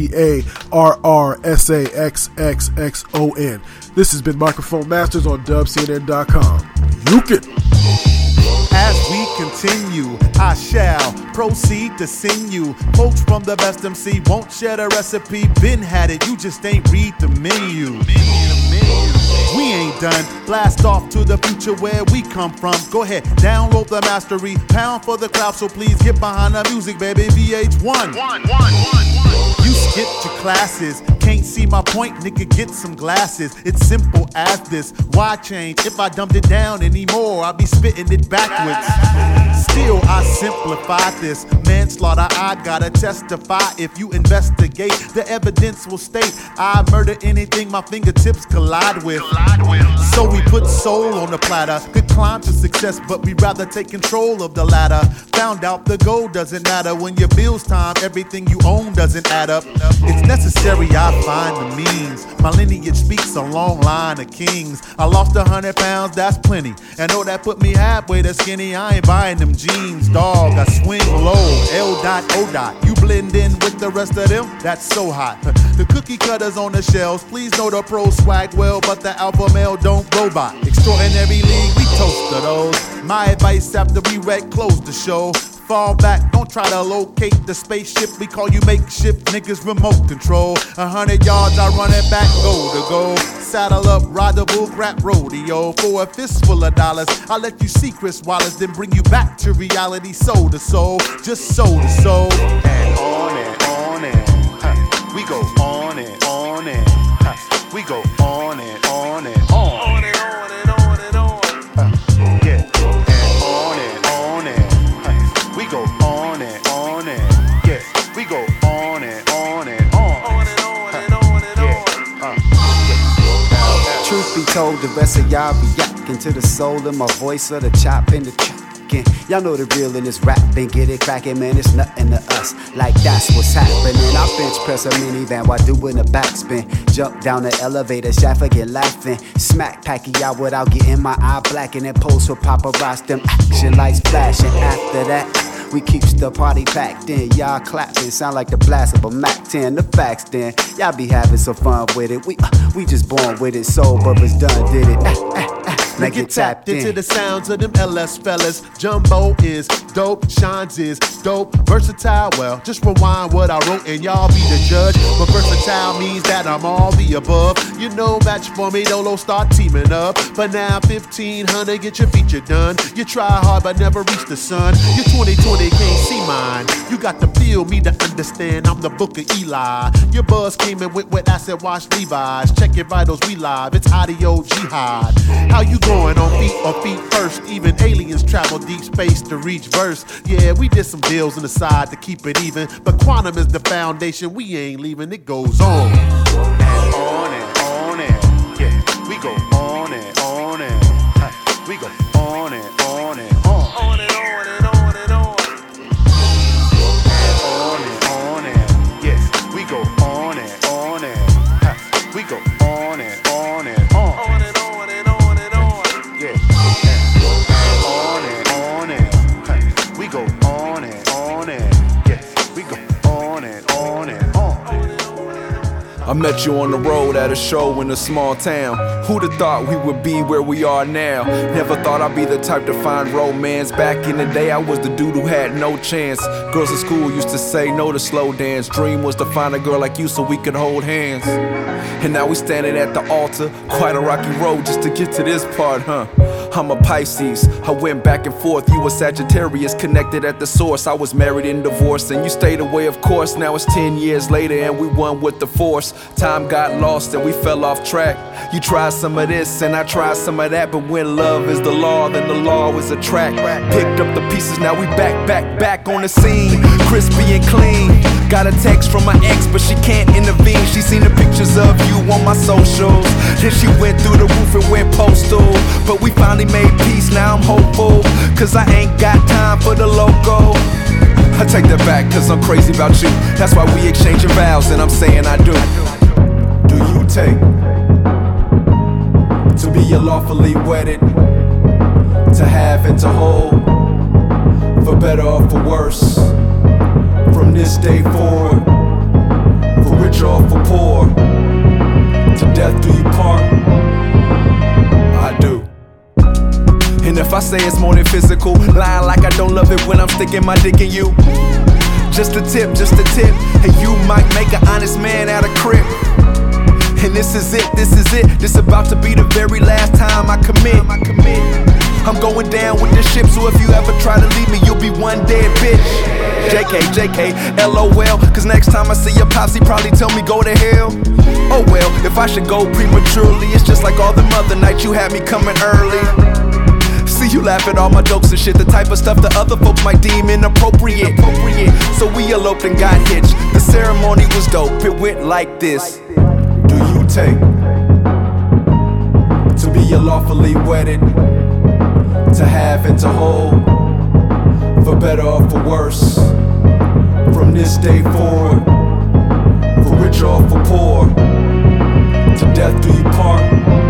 STARRSAXXXON. This has been Microphone Masters on DubCNN.com. You can. As we continue, I shall proceed to sing you. Folks from the best MC won't share the recipe. Been had it, you just ain't read the menu. We ain't done. Blast off to the future where we come from. Go ahead, download the mastery. Pound for the crowd, so please get behind the music, baby. VH1. You skipped your classes. Can't see my point, nigga, get some glasses. It's simple as this. Why change? If I dumbed it down anymore, I'll be spitting it backwards. Still, I simplify this. Manslaughter, I gotta testify. If you investigate, the evidence will state I murder anything my fingertips collide with. So we put soul on the platter. Could climb to success, but we rather take control of the ladder. Found out the goal doesn't matter. When your bills time, everything you own doesn't add up. It's necessary I find the means. My lineage speaks a long line of kings. I lost 100 pounds, that's plenty. And though that put me halfway to skinny, I ain't buying them jeans, dog. I swing low, L.O. You blend in with the rest of them, that's so hot. The cookie cutters on the shelves, please know the pro swag well, but the alpha male don't go by. Extraordinary league, we toast to those. My advice after we wreck, close the show. Fall back, don't try to locate the spaceship. We call you makeshift niggas remote control. 100 yards, I run it back, goal to goal. Saddle up, ride the bull crap rodeo. For a fistful of dollars, I'll let you see Chris Wallace, then bring you back to reality, soul to soul, just soul to soul. And on and on and we go on and on and we go on and on and on. On and on and on and on. be told, the rest of y'all reacting to the soul in my voice or the chop in the track. Y'all know the real in this rapping, get it cracking, man, it's nothing to us. Like that's what's happening. I bench press a minivan while doing a backspin. Jump down the elevator shaft again laughing. Smack Pacquiao without getting my eye black. And then pose for paparazzi, them action lights flashing. After that, we keeps the party packed in. Y'all clapping, sound like the blast of a Mac 10. The facts then, y'all be having some fun with it. We just born with it, soul brothers done did it. Now get tapped into the sounds of them LS fellas. Jumbo is dope, Shines is dope, versatile. Well, just rewind what I wrote and y'all be the judge. But versatile means that I'm all the above. You know, match for me, Dolo, start teaming up. But now 1500, get your feature done. You try hard but never reach the sun. Your 2020 can't see mine. You got to feel me to understand I'm the Book of Eli. Your buzz came and went with acid wash Levi's. Check your vitals, we live, it's audio jihad. How you going on feet or feet first? Even aliens travel deep space to reach verse. Yeah, we did some deals on the side to keep it even, but quantum is the foundation, we ain't leaving, it goes on. And on and on and, yeah, we go on and on and, we go on and on and on. On and on and on and on. And on and on and, yes, we go on and on and, we go on and on and on. On and on and on and on. Yeah. On and on and, we go on and on and, yes, we go on and on and on. I met you on the road at a show in a small town. Who'd have thought we would be where we are now? Never thought I'd be the type to find romance. Back in the day, I was the dude who had no chance. Girls at school used to say no to slow dance. Dream was to find a girl like you so we could hold hands. And now we standing at the altar. Quite a rocky road just to get to this part, huh? I'm a Pisces, I went back and forth. You were Sagittarius, connected at the source. I was married and divorced, and you stayed away, of course. Now it's 10 years later and we won with the force. Time got lost and we fell off track. You tried some of this and I tried some of that, but when love is the law, then the law is a track. Picked up the pieces, now we back on the scene, crispy and clean. Got a text from my ex, but she can't intervene. She seen the pictures of you on my socials. Then she went through the roof and went postal. But we finally made peace, now I'm hopeful, cause I ain't got time for the loco. I take that back cause I'm crazy about you. That's why we exchanging vows and I'm saying I do. Do you take to be lawfully wedded, to have and to hold, for better or for worse, from this day forward, for richer or for poor, to death do you part? I do. And if I say it's more than physical, lying like I don't love it when I'm sticking my dick in you. Just a tip, and you might make an honest man out of crib. And this is it, this about to be the very last time I commit. I'm going down with this ship, so if you ever try to leave me, you'll be one dead bitch. JK, LOL, cause next time I see your pops, he probably tell me go to hell. Oh well, if I should go prematurely, it's just like all them other nights you had me coming early. See you laugh at all my jokes and shit, the type of stuff that other folks might deem inappropriate. So we eloped and got hitched. The ceremony was dope, it went like this. Do you take to be lawfully wedded, to have and to hold, for better or for worse, from this day forward, for richer or for poor, to death do you part?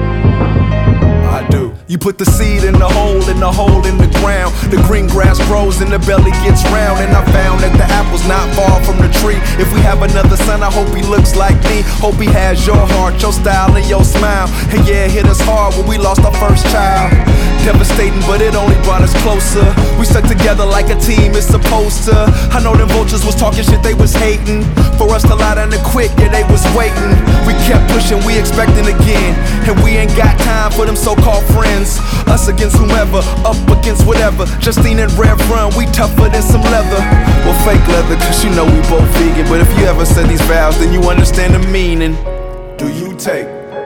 I do. You put the seed in the hole in the ground. The green grass grows and the belly gets round. And I found that the apple's not far from the tree. If we have another son, I hope he looks like me. Hope he has your heart, your style, and your smile. And yeah, it hit us hard when we lost our first child. Devastating, but it only brought us closer. We stuck together like a team is supposed to. I know them vultures was talking shit, they was hating. For us to lie down and quit, yeah, they was waiting. We kept pushing, we expecting again. And we ain't got time for them so-called friends. Us against whomever, up against whatever. Justine and Rev Run, we tougher than some leather. Well, fake leather, cause you know we both vegan. But if you ever said these vows, then you understand the meaning. Do you take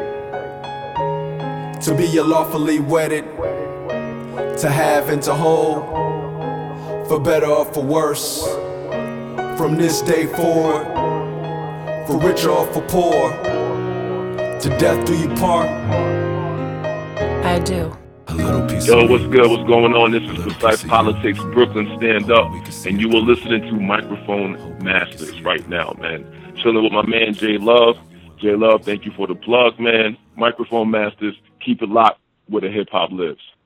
to be lawfully wedded, to have and to hold, for better or for worse, from this day forward, for richer or for poor, to death do you part? I do. Yo, what's good? What's going on? This is Precise Politics, Brooklyn Stand Up, and you are listening to Microphone Masters right now, man. Chilling with my man, J Love. J Love, thank you for the plug, man. Microphone Masters, keep it locked where the hip-hop lives.